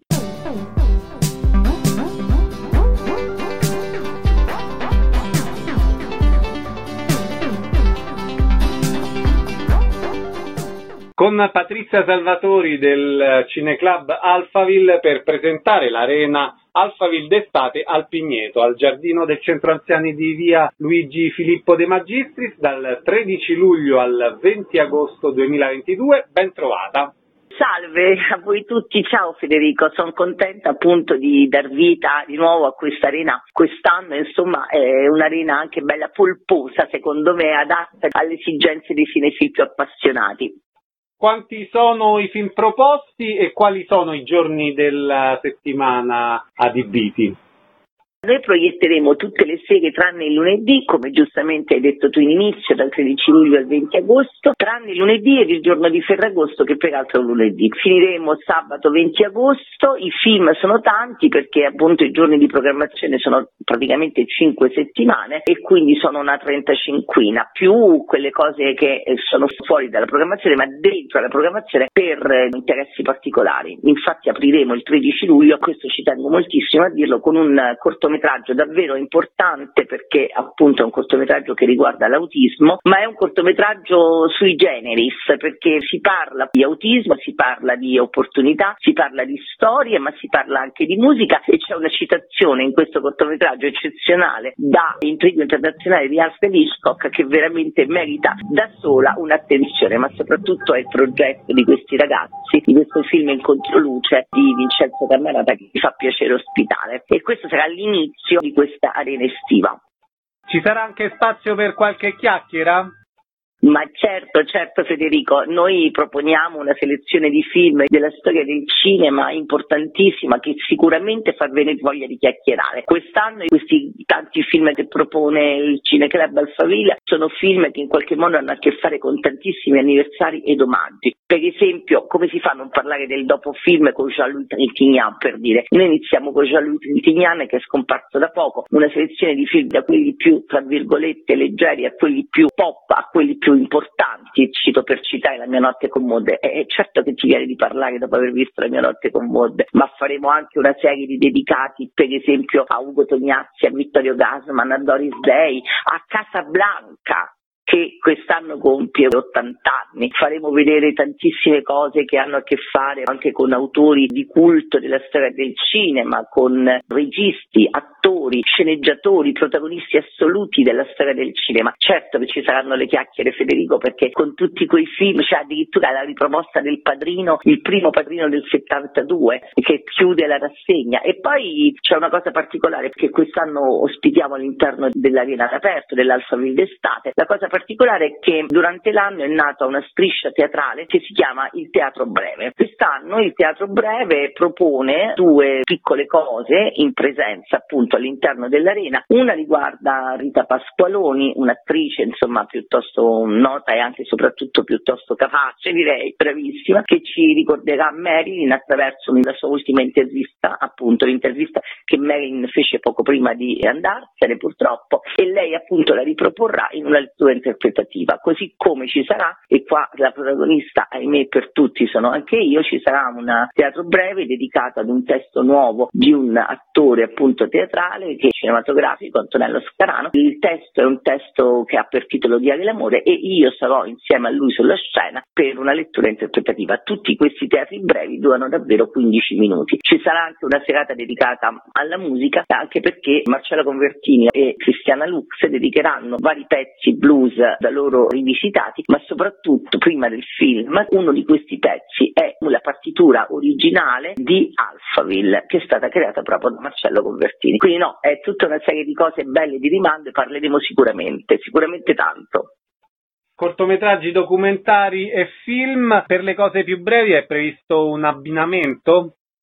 Con Patrizia Salvatori del Cineclub Alphaville per presentare l'arena Alphaville d'estate al Pigneto, al giardino del centro anziani di via Luigi Filippo De Magistris, dal tredici luglio al venti agosto duemilaventidue. Ben trovata! Salve a voi tutti, ciao Federico, sono contenta appunto di dar vita di nuovo a questa arena quest'anno, insomma è un'arena anche bella polposa, secondo me adatta alle esigenze dei cinefili più appassionati. Quanti sono i film proposti e quali sono i giorni della settimana adibiti? Noi proietteremo tutte le sere tranne il lunedì, come giustamente hai detto tu in inizio, dal tredici luglio al venti agosto, tranne il lunedì ed il giorno di Ferragosto che peraltro è un lunedì. Finiremo sabato venti agosto, i film sono tanti perché appunto i giorni di programmazione sono praticamente cinque settimane e quindi sono una trentacinquina, più quelle cose che sono fuori dalla programmazione ma dentro la programmazione per interessi particolari. Infatti apriremo il tredici luglio, questo ci tengo moltissimo a dirlo, con un cortometraggio davvero importante perché appunto è un cortometraggio che riguarda l'autismo, ma è un cortometraggio sui generis perché si parla di autismo, si parla di opportunità, si parla di storie, ma si parla anche di musica e c'è una citazione in questo cortometraggio eccezionale da Intrigo internazionale di Alfred Hitchcock che veramente merita da sola un'attenzione, ma soprattutto è il progetto di questi ragazzi, di questo film In Controluce di Vincenzo Cammarata che mi fa piacere ospitare e questo sarà l'inizio di questa arena estiva. Ci sarà anche spazio per qualche chiacchiera? Ma certo, certo Federico, noi proponiamo una selezione di film della storia del cinema importantissima che sicuramente fa venire voglia di chiacchierare. Quest'anno questi tanti film che propone il Cineclub Alphaville sono film che in qualche modo hanno a che fare con tantissimi anniversari ed omaggi. Per esempio, come si fa a non parlare del dopo film con Jean-Louis Trintignant, per dire? Noi iniziamo con Jean-Louis Trintignant che è scomparso da poco, una selezione di film da quelli più, tra virgolette, leggeri a quelli più pop, a quelli più importanti, cito per citare La mia notte con Maud. È certo che ti viene di parlare dopo aver visto La mia notte con Maud, ma faremo anche una serie di dedicati per esempio a Ugo Tognazzi, a Vittorio Gassman, a Doris Day, a Casablanca che quest'anno compie ottanta anni. Faremo vedere tantissime cose che hanno a che fare anche con autori di culto della storia del cinema, con registi, attori, sceneggiatori, protagonisti assoluti della storia del cinema. Certo che ci saranno le chiacchiere Federico perché con tutti quei film c'è addirittura la ripromossa del Padrino, il primo Padrino del settantadue che chiude la rassegna e poi c'è una cosa particolare perché quest'anno ospitiamo all'interno dell'arena all'aperto dell'Alphaville d'estate. La cosa particolare è che durante l'anno è nata una striscia teatrale che si chiama il Teatro Breve. Quest'anno il Teatro Breve propone due piccole cose in presenza appunto all'interno dell'arena. Una riguarda Rita Pasqualoni, un'attrice insomma piuttosto nota e anche soprattutto piuttosto capace, direi, bravissima, che ci ricorderà Marilyn attraverso la sua ultima intervista, appunto l'intervista che Marilyn fece poco prima di andarsene purtroppo, e lei appunto la riproporrà in una lettura interpretativa, così come ci sarà, e qua la protagonista ahimè per tutti sono anche io, ci sarà un teatro breve dedicato ad un testo nuovo di un attore appunto teatrale che è cinematografico, Antonello Scarano. Il testo è un testo che ha per titolo Diari l'amore e io sarò insieme a lui sulla scena per una lettura interpretativa. Tutti questi teatri brevi durano davvero quindici minuti. Ci sarà anche una serata dedicata alla musica, anche perché Marcello Convertini e Cristiana Lux dedicheranno vari pezzi blues da loro rivisitati, ma soprattutto prima del film uno di questi pezzi è la partitura originale di Alphaville che è stata creata proprio da Marcello Convertini. Quindi no, è tutta una serie di cose belle di rimando e parleremo sicuramente, sicuramente tanto. Cortometraggi, documentari e film. Per le cose più brevi è previsto un abbinamento?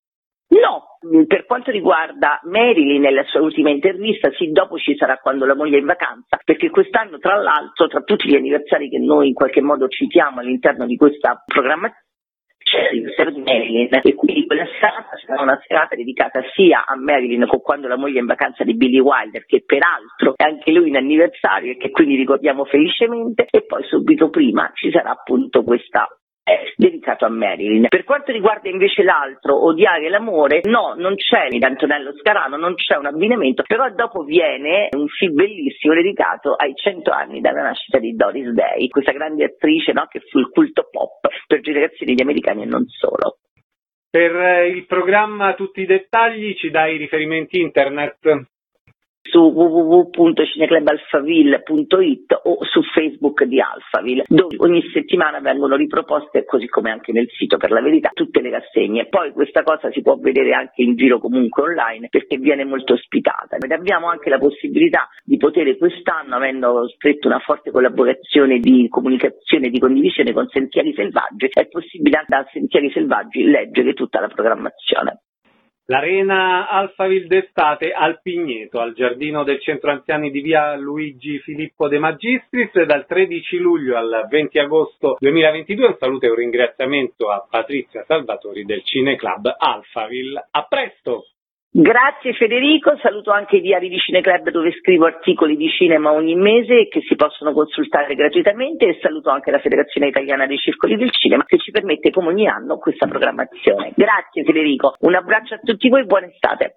No, per quanto riguarda Marilyn nella sua ultima intervista, sì, dopo ci sarà quando la moglie è in vacanza, perché quest'anno tra l'altro, tra tutti gli anniversari che noi in qualche modo citiamo all'interno di questa programmazione, c'è l'anniversario di Marilyn, e quindi quella serata sarà una serata dedicata sia a Marilyn con quando la moglie è in vacanza di Billy Wilder, che peraltro è anche lui in anniversario e che quindi ricordiamo felicemente, e poi subito prima ci sarà appunto questa dedicato a Marilyn. Per quanto riguarda invece l'altro, Odiare l'amore, no, non c'è di Antonello Scarano, non c'è un abbinamento, però dopo viene un film bellissimo dedicato ai cento anni dalla nascita di Doris Day, questa grande attrice, no, che fu il culto pop per generazioni di americani e non solo. Per il programma tutti i dettagli ci dai riferimenti internet? Su w w w punto cineclub alphaville punto it o su Facebook di Alphaville, dove ogni settimana vengono riproposte, così come anche nel sito per la verità, tutte le rassegne. Poi questa cosa si può vedere anche in giro comunque online, perché viene molto ospitata. Ed abbiamo anche la possibilità di poter quest'anno, avendo stretto una forte collaborazione di comunicazione e di condivisione con Sentieri Selvaggi, è possibile anche da Sentieri Selvaggi leggere tutta la programmazione. L'Arena Alphaville d'estate al Pigneto, al giardino del centro anziani di via Luigi Filippo De Magistris, dal tredici luglio al venti agosto duemilaventidue. Un saluto e un ringraziamento a Patrizia Salvatori del Cineclub Alphaville. A presto! Grazie Federico, saluto anche i diari di Cineclub dove scrivo articoli di cinema ogni mese che si possono consultare gratuitamente, e saluto anche la Federazione Italiana dei Circoli del Cinema che ci permette come ogni anno questa programmazione. Grazie Federico, un abbraccio a tutti voi, buona estate.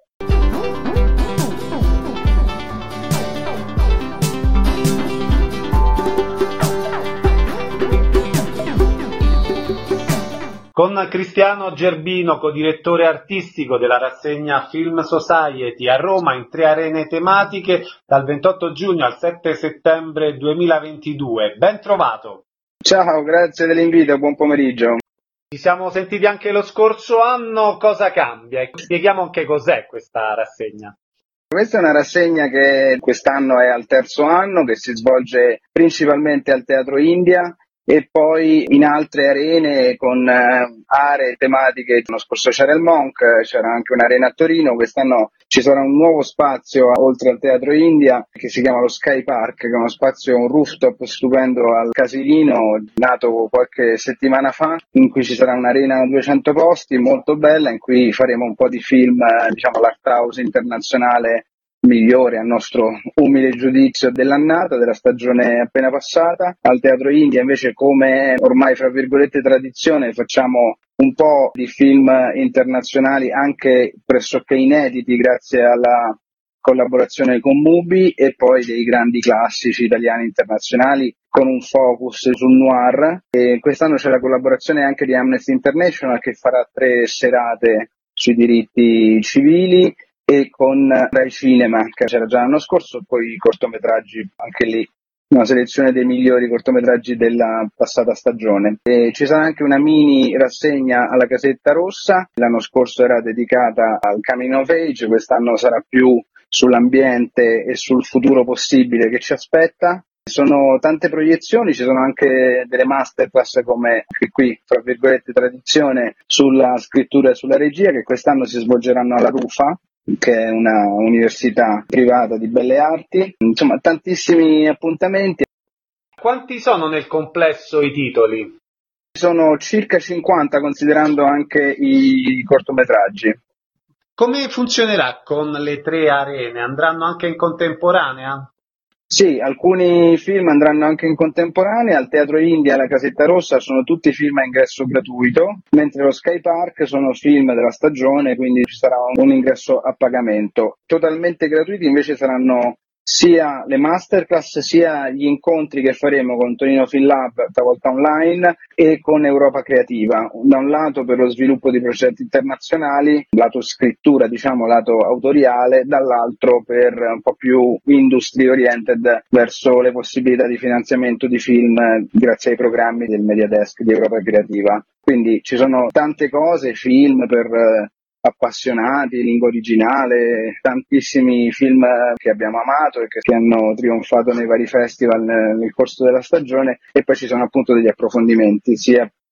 Con Cristiano Gerbino, codirettore artistico della rassegna Film Society a Roma in tre arene tematiche dal ventotto giugno al sette settembre duemilaventidue. Ben trovato! Ciao, grazie dell'invito, buon pomeriggio. Ci siamo sentiti anche lo scorso anno, cosa cambia? Spieghiamo anche cos'è questa rassegna. Questa è una rassegna che quest'anno è al terzo anno, che si svolge principalmente al Teatro India e poi in altre arene con eh, aree tematiche. L'anno scorso c'era il Monk, c'era anche un'arena a Torino, quest'anno ci sarà un nuovo spazio oltre al Teatro India che si chiama lo Sky Park, che è uno spazio, un rooftop stupendo al Casilino, nato qualche settimana fa, in cui ci sarà un'arena a duecento posti molto bella, in cui faremo un po' di film, diciamo l'art house internazionale migliore a nostro umile giudizio dell'annata, della stagione appena passata. Al Teatro India invece, come ormai fra virgolette tradizione, facciamo un po' di film internazionali anche pressoché inediti grazie alla collaborazione con Mubi, e poi dei grandi classici italiani internazionali con un focus sul noir. E quest'anno c'è la collaborazione anche di Amnesty International che farà tre serate sui diritti civili, e con Rai Cinema, che c'era già l'anno scorso, poi i cortometraggi, anche lì una selezione dei migliori cortometraggi della passata stagione. E ci sarà anche una mini rassegna alla Casetta Rossa, l'anno scorso era dedicata al coming of age, quest'anno sarà più sull'ambiente e sul futuro possibile che ci aspetta. Sono tante proiezioni, ci sono anche delle masterclass come anche qui, fra virgolette, tradizione sulla scrittura e sulla regia, che quest'anno si svolgeranno alla Rufa, che è una università privata di belle arti. Insomma, tantissimi appuntamenti. Quanti sono nel complesso i titoli? Sono circa cinquanta, considerando anche i cortometraggi. Come funzionerà con le tre arene? Andranno anche in contemporanea? Sì, alcuni film andranno anche in contemporanea. Al Teatro India e alla Casetta Rossa sono tutti film a ingresso gratuito, mentre lo Sky Park sono film della stagione, quindi ci sarà un ingresso a pagamento. Totalmente gratuiti invece saranno sia le masterclass sia gli incontri che faremo con Torino Film Lab, stavolta online, e con Europa Creativa, da un lato per lo sviluppo di progetti internazionali, lato scrittura, diciamo lato autoriale, dall'altro per un po' più industry oriented verso le possibilità di finanziamento di film grazie ai programmi del Media Desk di Europa Creativa. Quindi ci sono tante cose, film per appassionati, lingua originale, tantissimi film che abbiamo amato e che hanno trionfato nei vari festival nel corso della stagione, e poi ci sono appunto degli approfondimenti sia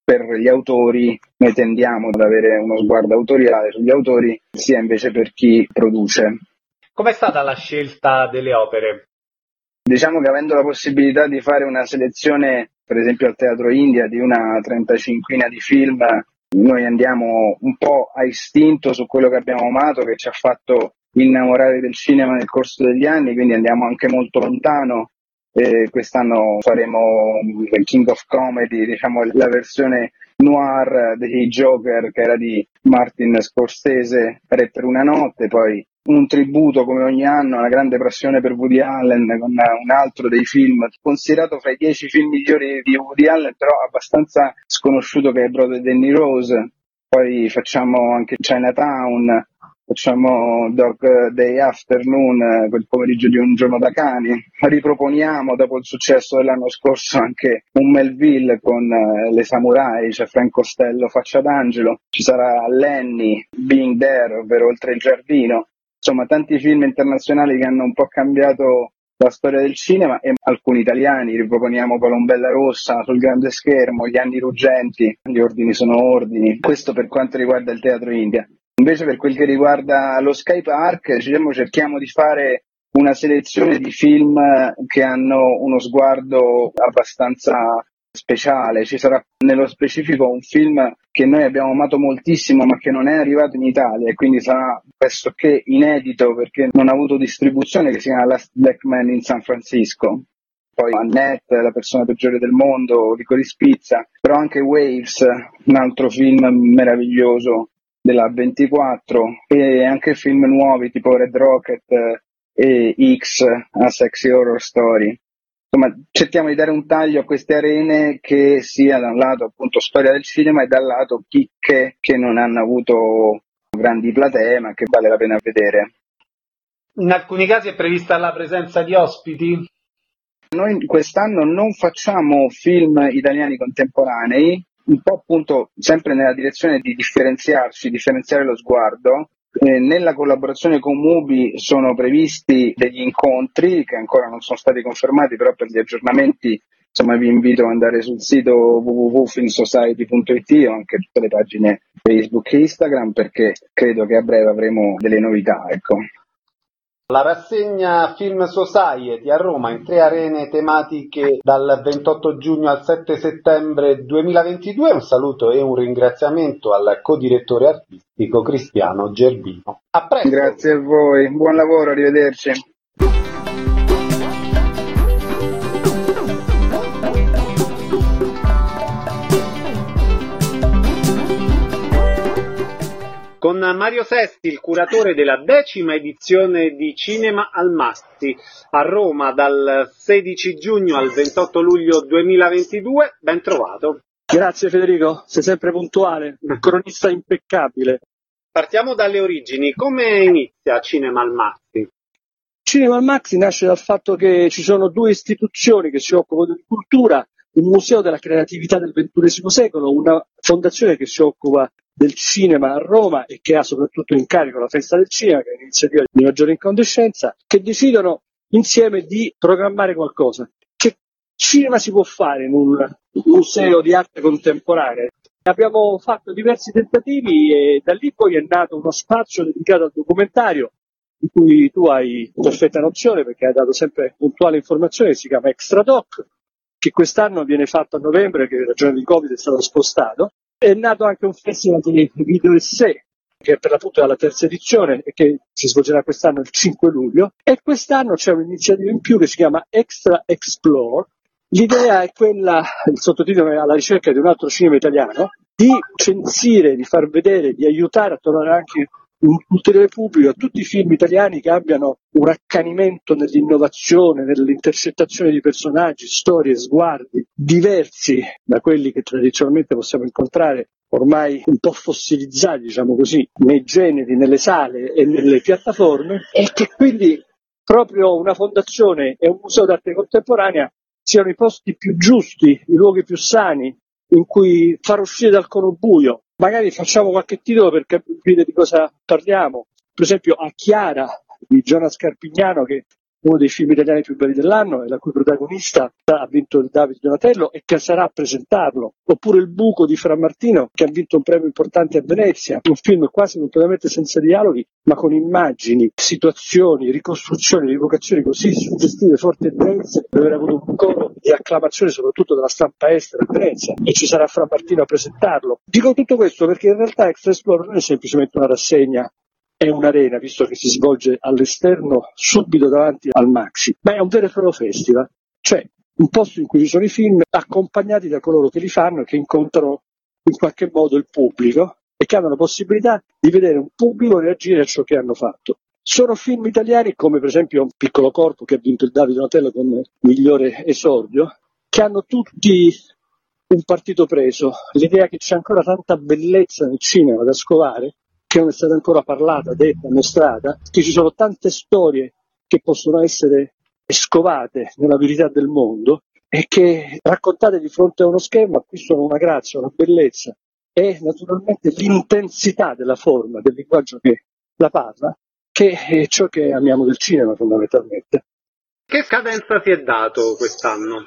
per gli autori, noi tendiamo ad avere uno sguardo autoriale sugli autori, sia invece per chi produce. Com'è stata la scelta delle opere? Diciamo che avendo la possibilità di fare una selezione, per esempio al Teatro India, di una trentacinquina di film, noi andiamo un po' a istinto su quello che abbiamo amato, che ci ha fatto innamorare del cinema nel corso degli anni, quindi andiamo anche molto lontano. E quest'anno faremo il King of Comedy, diciamo la versione noir dei Joker, che era di Martin Scorsese, Re per una notte, poi un tributo come ogni anno alla grande passione per Woody Allen con un altro dei film considerato fra i dieci film migliori di Woody Allen, però abbastanza sconosciuto, che è Brother Danny Rose. Poi facciamo anche Chinatown, facciamo Dog Day Afternoon, quel pomeriggio di Un giorno da cani, riproponiamo dopo il successo dell'anno scorso anche un Melville con uh, le samurai, c'è Frank Costello Faccia d'Angelo, ci sarà Lenny, Being There, ovvero Oltre il giardino, insomma tanti film internazionali che hanno un po' cambiato la storia del cinema, e alcuni italiani. Riproponiamo Colombella Rossa sul grande schermo, Gli anni ruggenti, Gli ordini sono ordini, questo per quanto riguarda il Teatro India. Invece per quel che riguarda lo Sky Park, diciamo, cerchiamo di fare una selezione di film che hanno uno sguardo abbastanza speciale. Ci sarà nello specifico un film che noi abbiamo amato moltissimo ma che non è arrivato in Italia e quindi sarà pressoché inedito perché non ha avuto distribuzione, che si chiama Last Black Man in San Francisco. Poi Annette, La persona peggiore del mondo, Licorice Pizza, però anche Waves, un altro film meraviglioso della ventiquattro, e anche film nuovi tipo Red Rocket e X, A Sexy Horror Story. Insomma, cerchiamo di dare un taglio a queste arene che sia da un lato appunto storia del cinema e dal lato chicche che non hanno avuto grandi platee ma che vale la pena vedere. In alcuni casi è prevista la presenza di ospiti? Noi quest'anno non facciamo film italiani contemporanei, un po' appunto sempre nella direzione di differenziarci, differenziare lo sguardo. Eh, nella collaborazione con Mubi sono previsti degli incontri che ancora non sono stati confermati, però per gli aggiornamenti insomma vi invito ad andare sul sito w w w punto film society punto i t o anche tutte le pagine Facebook e Instagram, perché credo che a breve avremo delle novità, ecco. La rassegna Film Society a Roma in tre arene tematiche dal ventotto giugno al sette settembre duemilaventidue. Un saluto e un ringraziamento al co-direttore artistico Cristiano Gerbino. A presto. Grazie a voi, buon lavoro, arrivederci. Con Mario Sesti, il curatore della decima edizione di Cinema al Masti a Roma dal sedici giugno al ventotto luglio duemilaventidue. Ben trovato. Grazie Federico, sei sempre puntuale, un cronista impeccabile. Partiamo dalle origini. Come inizia Cinema al Masti? Cinema al Masti nasce dal fatto che ci sono due istituzioni che si occupano di cultura, un museo della creatività del ventunesimo secolo, una fondazione che si occupa del cinema a Roma e che ha soprattutto in carico la festa del cinema, che è un'iniziativa di maggiore incandescenza, che decidono insieme di programmare qualcosa. Che cinema si può fare in un museo di arte contemporanea? Abbiamo fatto diversi tentativi e da lì poi è nato uno spazio dedicato al documentario, di cui tu hai perfetta nozione perché hai dato sempre puntuale informazione, si chiama Extra Doc, che quest'anno viene fatto a novembre, che per ragione di Covid è stato spostato. È nato anche un festival di video essay, che per l'appunto è alla terza edizione e che si svolgerà quest'anno il cinque luglio, e quest'anno c'è un'iniziativa in più che si chiama Extra Explore. L'idea è quella, il sottotitolo è alla ricerca di un altro cinema italiano, di censire, di far vedere, di aiutare a trovare anche un ulteriore pubblico a tutti i film italiani che abbiano un accanimento nell'innovazione, nell'intercettazione di personaggi, storie, sguardi diversi da quelli che tradizionalmente possiamo incontrare, ormai un po' fossilizzati, diciamo così, nei generi, nelle sale e nelle piattaforme, e che quindi proprio una fondazione e un museo d'arte contemporanea siano i posti più giusti, i luoghi più sani in cui far uscire dal cono buio. Magari facciamo qualche titolo per capire di cosa parliamo. Per esempio A Chiara di Giona Scarpignano, che uno dei film italiani più belli dell'anno e la cui protagonista ha vinto il David Donatello e che sarà a presentarlo, oppure Il buco di Fra Martino che ha vinto un premio importante a Venezia, un film quasi completamente senza dialoghi ma con immagini, situazioni, ricostruzioni, rivocazioni così suggestive, forti e dense per aver avuto un coro di acclamazione soprattutto dalla stampa estera a Venezia, e ci sarà Fra Martino a presentarlo. Dico tutto questo perché in realtà Extra Explorer non è semplicemente una rassegna, è un'arena, visto che si svolge all'esterno subito davanti al Maxi, ma è un vero e proprio festival, cioè un posto in cui ci sono i film accompagnati da coloro che li fanno e che incontrano in qualche modo il pubblico e che hanno la possibilità di vedere un pubblico reagire a ciò che hanno fatto. Sono film italiani come per esempio Piccolo Corpo, che ha vinto il David Donatello come migliore esordio, che hanno tutti un partito preso, l'idea che c'è ancora tanta bellezza nel cinema da scovare, che non è stata ancora parlata, detta, mostrata, che ci sono tante storie che possono essere scovate nella verità del mondo e che raccontate di fronte a uno schermo acquistano una grazia, una bellezza e naturalmente l'intensità della forma, del linguaggio che la parla, che è ciò che amiamo del cinema fondamentalmente. Che scadenza si è dato quest'anno?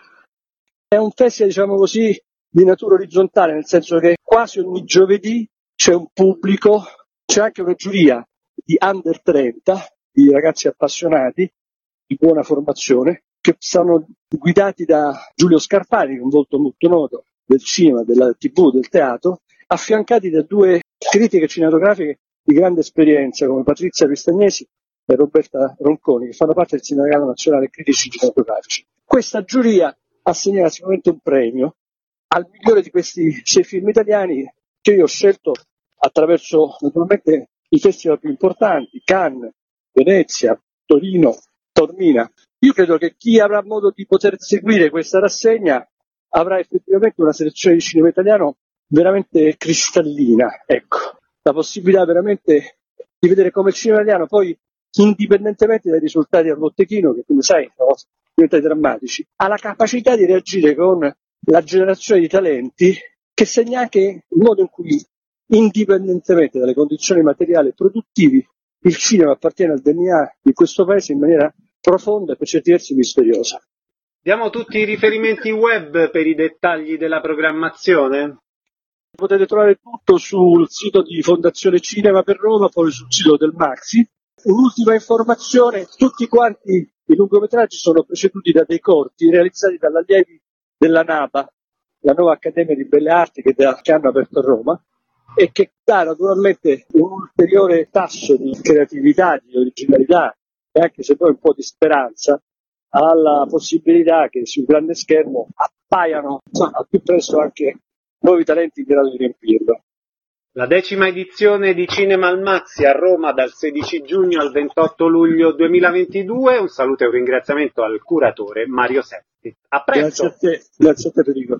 È un festival, diciamo così, di natura orizzontale, nel senso che quasi ogni giovedì c'è un pubblico, c'è anche una giuria di under trenta, di ragazzi appassionati, di buona formazione, che sono guidati da Giulio Scarpani, un volto molto noto del cinema, della tivù, del teatro, affiancati da due critiche cinematografiche di grande esperienza come Patrizia Ristagnesi e Roberta Ronconi, che fanno parte del Sindacato Nazionale Critici Cinematografici. Questa giuria assegnerà sicuramente un premio al migliore di questi sei film italiani che io ho scelto attraverso naturalmente i festival più importanti, Cannes, Venezia, Torino, Taormina. Io credo che chi avrà modo di poter seguire questa rassegna avrà effettivamente una selezione di cinema italiano veramente cristallina, ecco, la possibilità veramente di vedere come il cinema italiano poi, indipendentemente dai risultati al botteghino, che come sai sono diventati drammatici, ha la capacità di reagire con la generazione di talenti che segna anche il modo in cui, indipendentemente dalle condizioni materiali e produttivi, il cinema appartiene al D N A di questo paese in maniera profonda e per certi versi misteriosa. Diamo tutti i riferimenti web per i dettagli della programmazione? Potete trovare tutto sul sito di Fondazione Cinema per Roma, poi sul sito del Maxi. Un'ultima informazione, tutti quanti i lungometraggi sono preceduti da dei corti realizzati dall'allievi della NABA, la nuova Accademia di Belle Arti che, da, che hanno aperto a Roma, e che dà naturalmente un ulteriore tasso di creatività, di originalità e anche se poi un po' di speranza alla possibilità che sul grande schermo appaiano insomma, al più presto anche nuovi talenti in grado di riempirlo. La decima edizione di Cinema al Maxi a Roma dal sedici giugno al ventotto luglio duemilaventidue. Un saluto e un ringraziamento al curatore Mario Setti. A presto! Grazie a te, grazie a te Federico.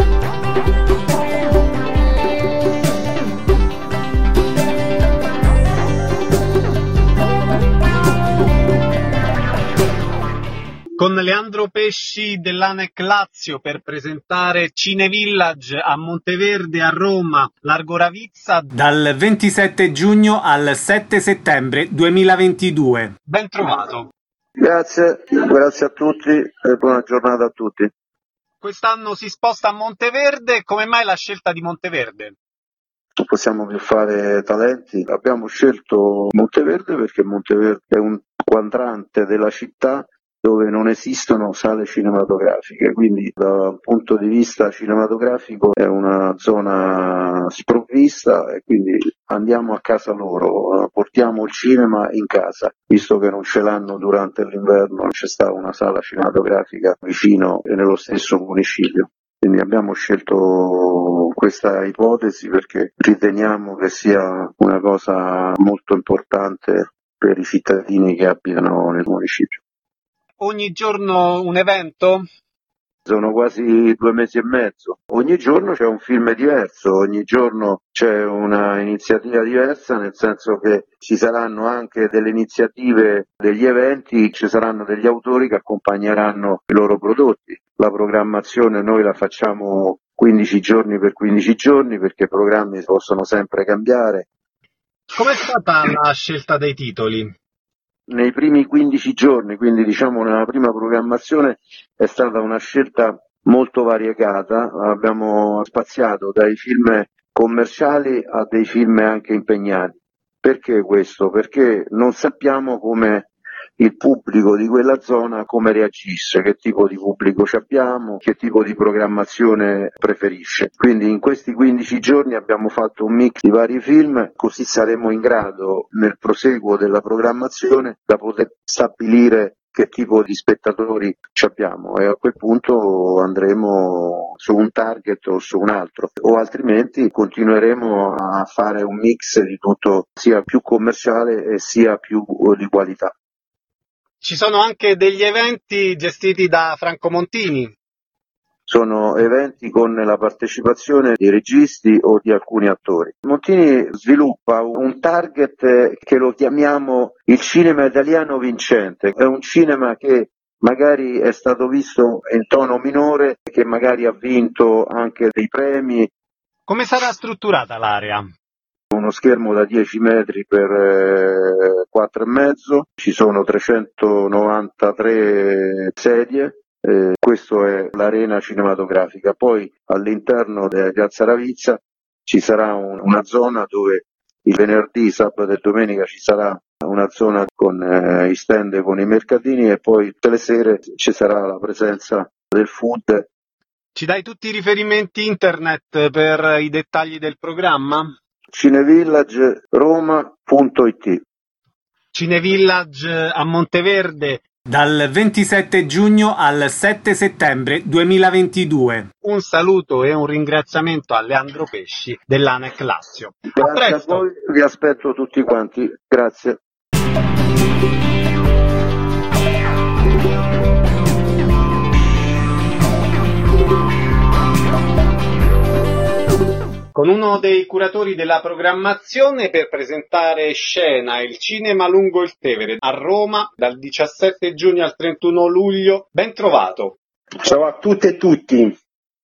Con Leandro Pesci dell'Anec Lazio per presentare Cine Village a Monteverde a Roma, Largo Ravizza, dal ventisette giugno al sette settembre duemilaventidue. Ben trovato. Grazie, grazie a tutti e buona giornata a tutti. Quest'anno si sposta a Monteverde, come mai la scelta di Monteverde? Non possiamo più fare talenti, abbiamo scelto Monteverde perché Monteverde è un quadrante della città dove non esistono sale cinematografiche, quindi dal punto di vista cinematografico è una zona sprovvista e quindi andiamo a casa loro, portiamo il cinema in casa, visto che non ce l'hanno durante l'inverno, non c'è stata una sala cinematografica vicino e nello stesso municipio. Quindi abbiamo scelto questa ipotesi perché riteniamo che sia una cosa molto importante per i cittadini che abitano nel municipio. Ogni giorno un evento? Sono quasi due mesi e mezzo. Ogni giorno c'è un film diverso, ogni giorno c'è una iniziativa diversa, nel senso che ci saranno anche delle iniziative, degli eventi, ci saranno degli autori che accompagneranno i loro prodotti. La programmazione noi la facciamo quindici giorni per quindici giorni perché i programmi possono sempre cambiare. Com'è stata la scelta dei titoli? nei primi quindici giorni, quindi diciamo nella prima programmazione, è stata una scelta molto variegata. Abbiamo spaziato dai film commerciali a dei film anche impegnati. Perché questo? Perché non sappiamo come il pubblico di quella zona come reagisce, che tipo di pubblico ci abbiamo, che tipo di programmazione preferisce. Quindi in questi quindici giorni abbiamo fatto un mix di vari film, così saremo in grado nel proseguo della programmazione da poter stabilire che tipo di spettatori ci abbiamo e a quel punto andremo su un target o su un altro, o altrimenti continueremo a fare un mix di tutto, sia più commerciale e sia più di qualità. Ci sono anche degli eventi gestiti da Franco Montini. Sono eventi con la partecipazione di registi o di alcuni attori. Montini sviluppa un target che lo chiamiamo il cinema italiano vincente. È un cinema che magari è stato visto in tono minore, che magari ha vinto anche dei premi. Come sarà strutturata l'area? Uno schermo da dieci metri per eh, quattro e mezzo, ci sono trecentonovantatré sedie, eh, questa è l'arena cinematografica. Poi all'interno di Piazza Ravizza ci sarà un, una zona dove il venerdì, sabato e domenica ci sarà una zona con eh, i stand con i mercatini e poi tutte le sere ci sarà la presenza del food. Ci dai tutti i riferimenti internet per i dettagli del programma? cinevillage roma punto it. Cinevillage a Monteverde dal ventisette giugno al sette settembre duemilaventidue. Un saluto e un ringraziamento a Leandro Pesci dell'A N E C Lazio. Grazie a, a voi, vi aspetto tutti quanti, grazie. Con uno dei curatori della programmazione per presentare Scena, il cinema lungo il Tevere, a Roma, dal diciassette giugno al trentuno luglio. Ben trovato. Ciao a tutte e tutti.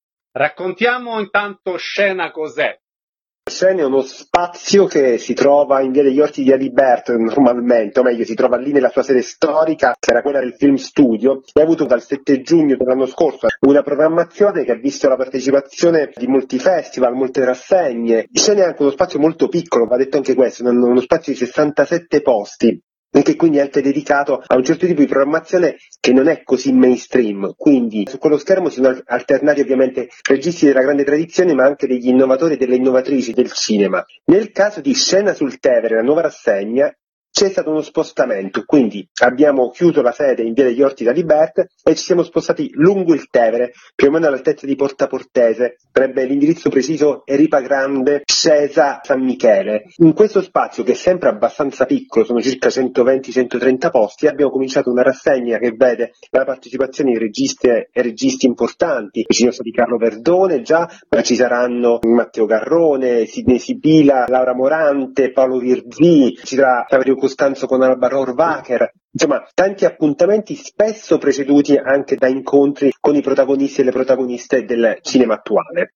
Raccontiamo intanto Scena cos'è. Scena è uno spazio che si trova in via degli Orti di Aliberto normalmente, o meglio si trova lì nella sua sede storica, che era quella del Film Studio, e ha avuto dal sette giugno dell'anno scorso una programmazione che ha visto la partecipazione di molti festival, molte rassegne. Scena è anche uno spazio molto piccolo, va detto anche questo, uno spazio di sessantasette posti, e che quindi è anche dedicato a un certo tipo di programmazione che non è così mainstream. Quindi su quello schermo si sono alternati ovviamente registi della grande tradizione, ma anche degli innovatori e delle innovatrici del cinema. Nel caso di Scena sul Tevere, la nuova rassegna, c'è stato uno spostamento, quindi abbiamo chiuso la sede in via degli Orti da Liberty e ci siamo spostati lungo il Tevere, più o meno all'altezza di Porta Portese, sarebbe l'indirizzo preciso Eripa Grande, Scesa, San Michele. In questo spazio, che è sempre abbastanza piccolo, sono circa centoventi centotrenta posti, abbiamo cominciato una rassegna che vede la partecipazione di registe e registi importanti. Ci sono stati Carlo Verdone già, ma ci saranno Matteo Garrone, Sidney Sibila, Laura Morante, Paolo Virzì, ci sarà Saverio Costanzo con Alba Rohrwacher, insomma tanti appuntamenti spesso preceduti anche da incontri con i protagonisti e le protagoniste del cinema attuale.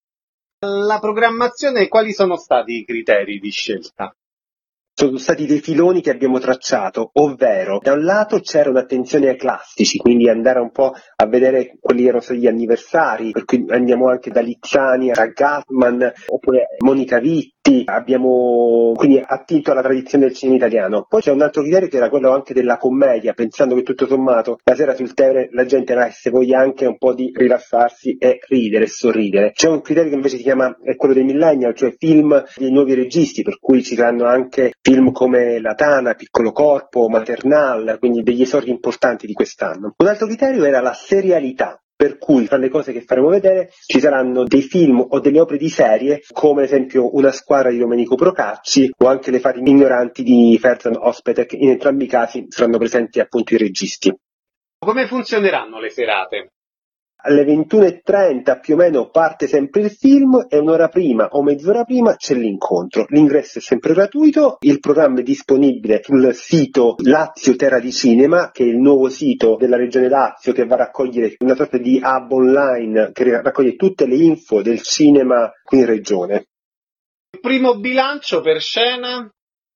La programmazione, quali sono stati i criteri di scelta? Sono stati dei filoni che abbiamo tracciato, ovvero da un lato c'era un'attenzione ai classici, quindi andare un po' a vedere quelli che erano stati gli anniversari, per cui andiamo anche da Lizzani a Gassman, oppure Monica Vitti, abbiamo quindi attinto alla tradizione del cinema italiano. Poi c'è un altro criterio che era quello anche della commedia, pensando che tutto sommato la sera sul Tevere la gente avesse voglia anche un po' di rilassarsi e ridere e sorridere. C'è un criterio che invece si chiama, è quello dei millennial, cioè film dei nuovi registi, per cui ci saranno anche film come La Tana, Piccolo Corpo, Maternal, quindi degli esordi importanti di quest'anno. Un altro criterio era la serialità, per cui tra le cose che faremo vedere ci saranno dei film o delle opere di serie, come ad esempio Una squadra di Domenico Procacci o anche Le fate ignoranti di Ferzan Özpetek. In entrambi i casi saranno presenti appunto i registi. Come funzioneranno le serate? Alle ventuno e trenta più o meno parte sempre il film e un'ora prima o mezz'ora prima c'è l'incontro. L'ingresso è sempre gratuito, il programma è disponibile sul sito Lazio Terra di Cinema, che è il nuovo sito della Regione Lazio che va a raccogliere una sorta di hub online che raccoglie tutte le info del cinema qui in Regione. Il primo bilancio per Scena?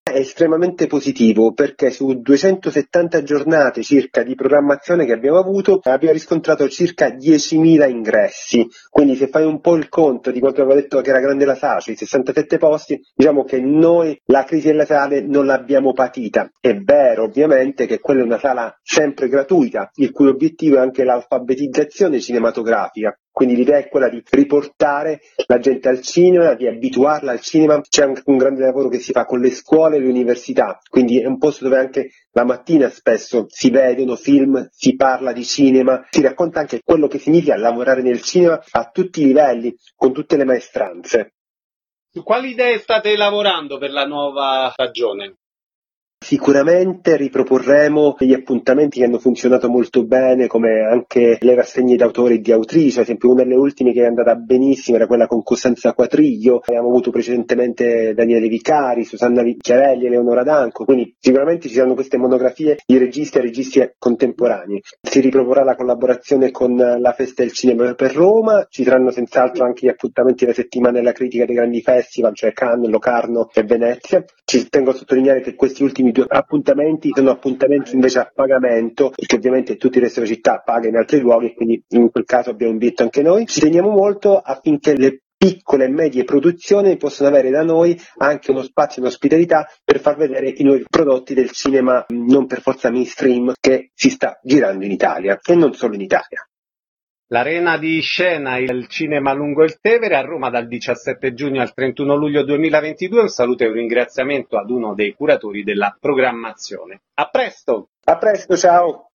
È estremamente positivo perché su duecentosettanta giornate circa di programmazione che abbiamo avuto abbiamo riscontrato circa diecimila ingressi, quindi se fai un po' il conto di quanto avevo detto che era grande la sala, cioè sessantasette posti, diciamo che noi la crisi delle sale non l'abbiamo patita. È vero ovviamente che quella è una sala sempre gratuita, il cui obiettivo è anche l'alfabetizzazione cinematografica. Quindi l'idea è quella di riportare la gente al cinema, di abituarla al cinema. C'è anche un grande lavoro che si fa con le scuole e le università, quindi è un posto dove anche la mattina spesso si vedono film, si parla di cinema, si racconta anche quello che significa lavorare nel cinema a tutti i livelli, con tutte le maestranze. Su quali idee state lavorando per la nuova stagione? Sicuramente riproporremo gli appuntamenti che hanno funzionato molto bene, come anche le rassegne d'autore e di autrice. Ad esempio, una delle ultime che è andata benissimo era quella con Costanza Quatriglio. Abbiamo avuto precedentemente Daniele Vicari, Susanna Chiarelli e Leonora Danco, quindi sicuramente ci saranno queste monografie di registi e registi contemporanei. Si riproporrà la collaborazione con la Festa del Cinema per Roma, ci saranno senz'altro anche gli appuntamenti della settimana della critica dei grandi festival, cioè Cannes, Locarno e Venezia. Ci tengo a sottolineare che questi ultimi due appuntamenti sono appuntamenti invece a pagamento, perché ovviamente tutto il resto della città paga in altri luoghi, quindi in quel caso abbiamo un biglietto anche noi. Ci teniamo molto affinché le piccole e medie produzioni possano avere da noi anche uno spazio in ospitalità per far vedere i nuovi prodotti del cinema non per forza mainstream che si sta girando in Italia e non solo in Italia. L'Arena di Scena, il cinema lungo il Tevere, a Roma dal diciassette giugno al trentuno luglio duemilaventidue. Un saluto e un ringraziamento ad uno dei curatori della programmazione. A presto! A presto, ciao!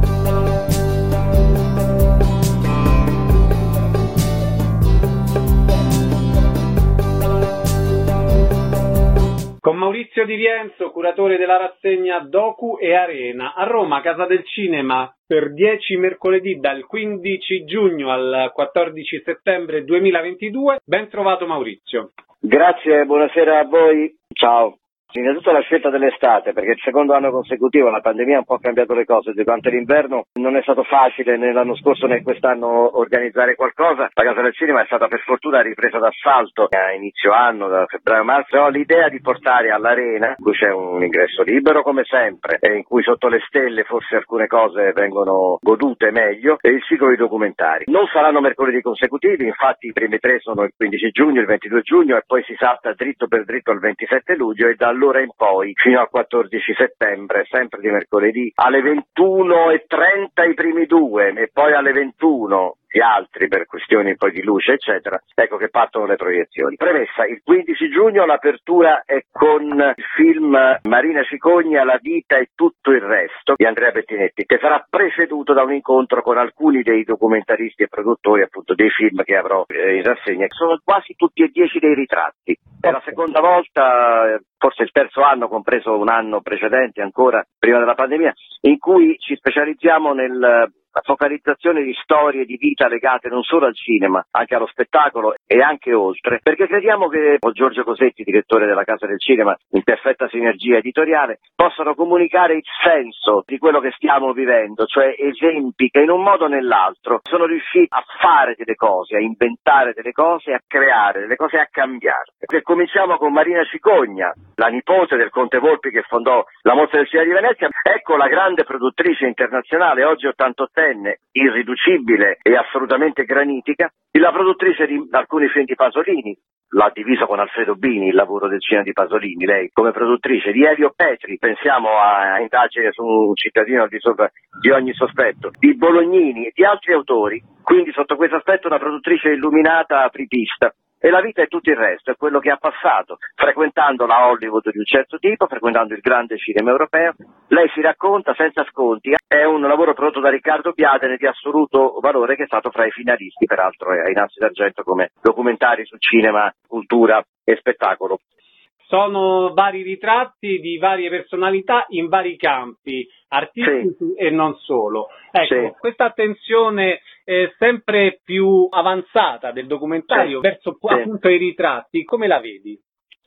Con Maurizio Di Rienzo, curatore della rassegna Docu e Arena, a Roma, Casa del Cinema, per dieci mercoledì dal quindici giugno al quattordici settembre duemilaventidue. Ben trovato Maurizio. Grazie, buonasera a voi. Ciao. Innanzitutto la scelta dell'estate, perché il secondo anno consecutivo la pandemia ha un po' cambiato le cose. Durante l'inverno non è stato facile né l'anno scorso né quest'anno organizzare qualcosa. La Casa del Cinema è stata per fortuna ripresa d'assalto a inizio anno, da febbraio-marzo. Ho l'idea di portare all'Arena, in cui c'è un ingresso libero come sempre, e in cui sotto le stelle forse alcune cose vengono godute meglio, e il ciclo di documentari. Non saranno mercoledì consecutivi, infatti i primi tre sono il quindici giugno, il ventidue giugno e poi si salta dritto per dritto al ventisette luglio e da allora in poi fino al quattordici settembre, sempre di mercoledì, alle ventuno e trenta i primi due e poi alle ventuno gli altri per questioni poi di luce eccetera. Ecco che partono le proiezioni. Premessa, il quindici giugno l'apertura è con il film Marina Cicogna, La vita e tutto il resto di Andrea Bettinetti, che sarà preceduto da un incontro con alcuni dei documentaristi e produttori appunto dei film che avrò in rassegna. Sono quasi tutti e dieci dei ritratti. È la seconda volta, forse il terzo anno, compreso un anno precedente ancora prima della pandemia, in cui ci specializziamo nel la focalizzazione di storie di vita legate non solo al cinema, anche allo spettacolo e anche oltre, perché crediamo che Giorgio Cosetti, direttore della Casa del Cinema, in perfetta sinergia editoriale, possano comunicare il senso di quello che stiamo vivendo, cioè esempi che in un modo o nell'altro sono riusciti a fare delle cose, a inventare delle cose, a creare delle cose e a cambiare. Perché cominciamo con Marina Cicogna, la nipote del Conte Volpi che fondò la Mostra del Cinema di Venezia. Ecco la grande produttrice internazionale, oggi ottantottenne, irriducibile e assolutamente granitica, la produttrice di alcuni film di Pasolini. L'ha diviso con Alfredo Bini il lavoro del cinema di Pasolini, lei come produttrice, di Elio Petri, pensiamo a Indagine su un cittadino al di sopra di ogni sospetto, di Bolognini e di altri autori, quindi sotto questo aspetto una produttrice illuminata apripista. E la vita è tutto il resto, è quello che ha passato, frequentando la Hollywood di un certo tipo, frequentando il grande cinema europeo. Lei si racconta senza sconti, è un lavoro prodotto da Riccardo Biadene di assoluto valore, che è stato fra i finalisti peraltro ai Nastri d'Argento come documentari su cinema, cultura e spettacolo. Sono vari ritratti di varie personalità in vari campi, artistici sì. e non solo. Ecco, sì. Questa attenzione eh, sempre più avanzata del documentario sì. verso sì. appunto i ritratti, come la vedi?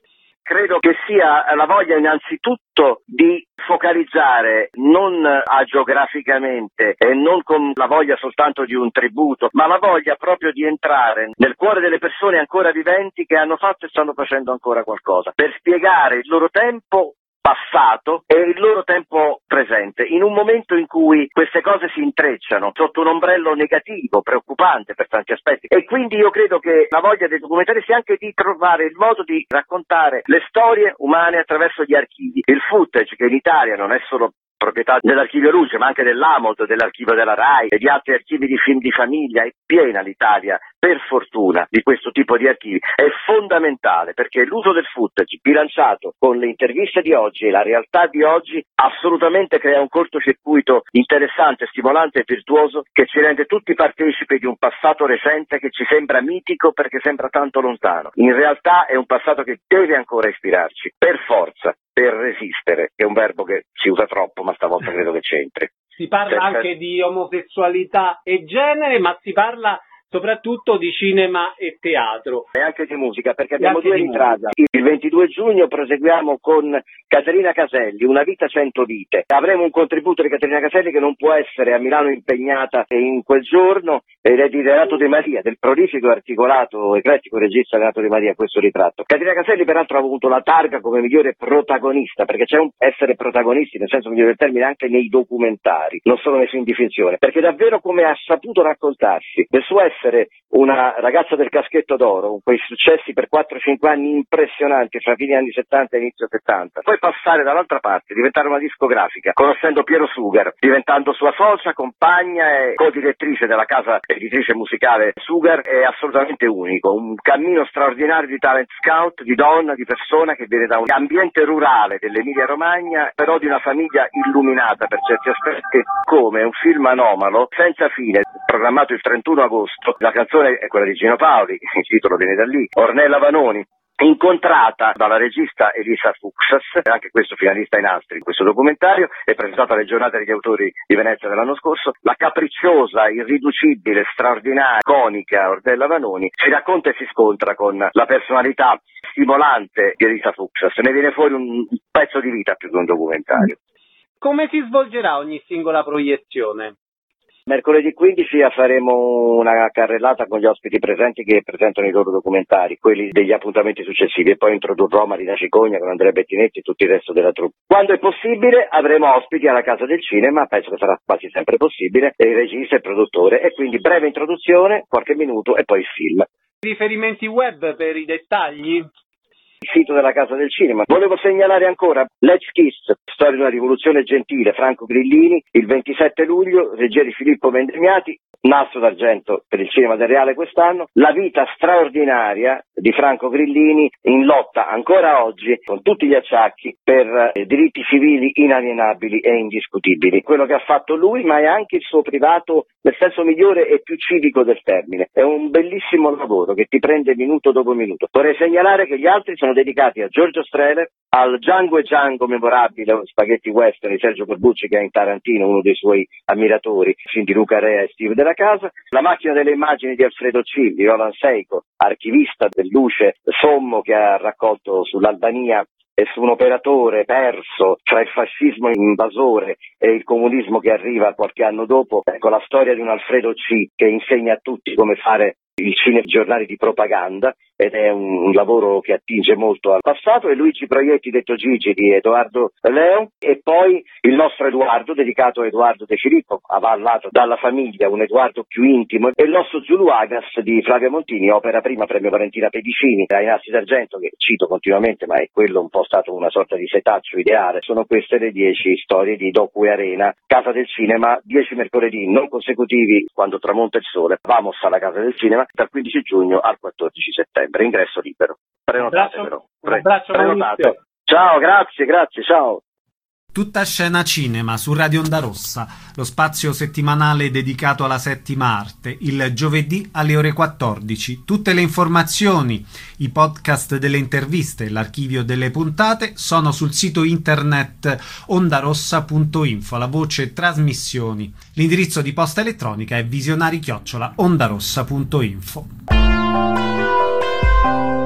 Credo che sia la voglia innanzitutto di focalizzare non agiograficamente e non con la voglia soltanto di un tributo, ma la voglia proprio di entrare nel cuore delle persone ancora viventi che hanno fatto e stanno facendo ancora qualcosa, per spiegare il loro tempo passato e il loro tempo presente, in un momento in cui queste cose si intrecciano sotto un ombrello negativo, preoccupante per tanti aspetti. E quindi io credo che la voglia dei documentari sia anche di trovare il modo di raccontare le storie umane attraverso gli archivi. Il footage, che in Italia non è solo proprietà dell'archivio Luce, ma anche dell'Amod, dell'archivio della RAI e di altri archivi di film di famiglia, è piena l'Italia, per fortuna, di questo tipo di archivi. È fondamentale, perché l'uso del footage bilanciato con le interviste di oggi e la realtà di oggi assolutamente crea un cortocircuito interessante, stimolante e virtuoso, che ci rende tutti partecipi di un passato recente che ci sembra mitico perché sembra tanto lontano. In realtà è un passato che deve ancora ispirarci, per forza, per resistere, che è un verbo che si usa troppo, ma stavolta credo che c'entri. Si parla Perché... anche di omosessualità e genere, ma si parla soprattutto di cinema e teatro. E anche di musica, perché abbiamo anche due di entrate. Il ventidue giugno proseguiamo con Caterina Caselli, Una vita cento vite. Avremo un contributo di Caterina Caselli che non può essere a Milano impegnata in quel giorno, ed è di Renato De Maria, del prolifico articolato eclettico regista Renato De Maria, questo ritratto. Caterina Caselli peraltro ha avuto la targa come migliore protagonista, perché c'è un essere protagonisti, nel senso migliore del termine, anche nei documentari, non solo nei film di finzione, perché davvero come ha saputo raccontarsi del suo essere una ragazza del caschetto d'oro, con quei successi per quattro cinque anni impressionanti fra fine anni settanta e inizio settanta, poi passare dall'altra parte, diventare una discografica, conoscendo Piero Sugar, diventando sua socia, compagna e co-direttrice della casa editrice musicale Sugar, è assolutamente unico, un cammino straordinario di talent scout, di donna, di persona che viene da un ambiente rurale dell'Emilia Romagna, però di una famiglia illuminata per certi aspetti, come un film anomalo senza fine, programmato il trentuno agosto. La canzone è quella di Gino Paoli, il titolo viene da lì, Ornella Vanoni, incontrata dalla regista Elisa Fuxas, anche questo finalista in Astri in questo documentario, e presentata alle giornate degli autori di Venezia dell'anno scorso. La capricciosa, irriducibile, straordinaria, iconica Ornella Vanoni si racconta e si scontra con la personalità stimolante di Elisa Fuxas. Ne viene fuori un pezzo di vita più che un documentario. Come si svolgerà ogni singola proiezione? Mercoledì quindici faremo una carrellata con gli ospiti presenti che presentano i loro documentari, quelli degli appuntamenti successivi, e poi introdurrò Marina Cicogna con Andrea Bettinetti e tutto il resto della troupe. Quando è possibile avremo ospiti alla Casa del Cinema, penso che sarà quasi sempre possibile, il regista e il produttore, e quindi breve introduzione, qualche minuto e poi il film. Riferimenti web per i dettagli? Il sito della Casa del Cinema. Volevo segnalare ancora Let's Kiss, storia di una rivoluzione gentile, Franco Grillini, il ventisette luglio, regia di Filippo Vendemiati, Nastro d'argento per il Cinema del Reale quest'anno, la vita straordinaria di Franco Grillini in lotta ancora oggi con tutti gli acciacchi per eh, diritti civili inalienabili e indiscutibili. Quello che ha fatto lui, ma è anche il suo privato nel senso migliore e più civico del termine. È un bellissimo lavoro che ti prende minuto dopo minuto. Vorrei segnalare che gli altri sono dedicati a Giorgio Strehler, al Django e Django memorabile, spaghetti western di Sergio Corbucci, che è in Tarantino uno dei suoi ammiratori, film di Luca Rea e Steve Della Casa, La macchina delle immagini di Alfredo C, di Roland Seiko, archivista del Luce sommo, che ha raccolto sull'Albania e su un operatore perso tra il fascismo invasore e il comunismo che arriva qualche anno dopo. Ecco la storia di un Alfredo C che insegna a tutti come fare il cinegiornale di propaganda, ed è un, un lavoro che attinge molto al passato. E Luigi Proietti, detto Gigi, di Edoardo Leo, e poi il nostro Edoardo, dedicato a Edoardo De Filippo, avallato dalla famiglia, un Edoardo più intimo, e il nostro Zulu Agas di Flavia Montini, opera prima premio Valentina Pedicini ai Nastri d'Argento, che cito continuamente, ma è quello un po' stato una sorta di setaccio ideale. Sono queste le dieci storie di Docu e Arena, Casa del Cinema, dieci mercoledì non consecutivi quando tramonta il sole. Vamos alla Casa del Cinema dal quindici giugno al quattordici settembre, ingresso libero. Prenotatevelo. Un abbraccio, Prenotate. Ciao, grazie, grazie, ciao. Tutta scena cinema su Radio Onda Rossa, lo spazio settimanale dedicato alla settima arte, il giovedì alle ore quattordici. Tutte le informazioni, i podcast delle interviste, l'archivio delle puntate sono sul sito internet ondarossa punto info, la voce trasmissioni. L'indirizzo di posta elettronica è visionari chiocciola ondarossa punto info.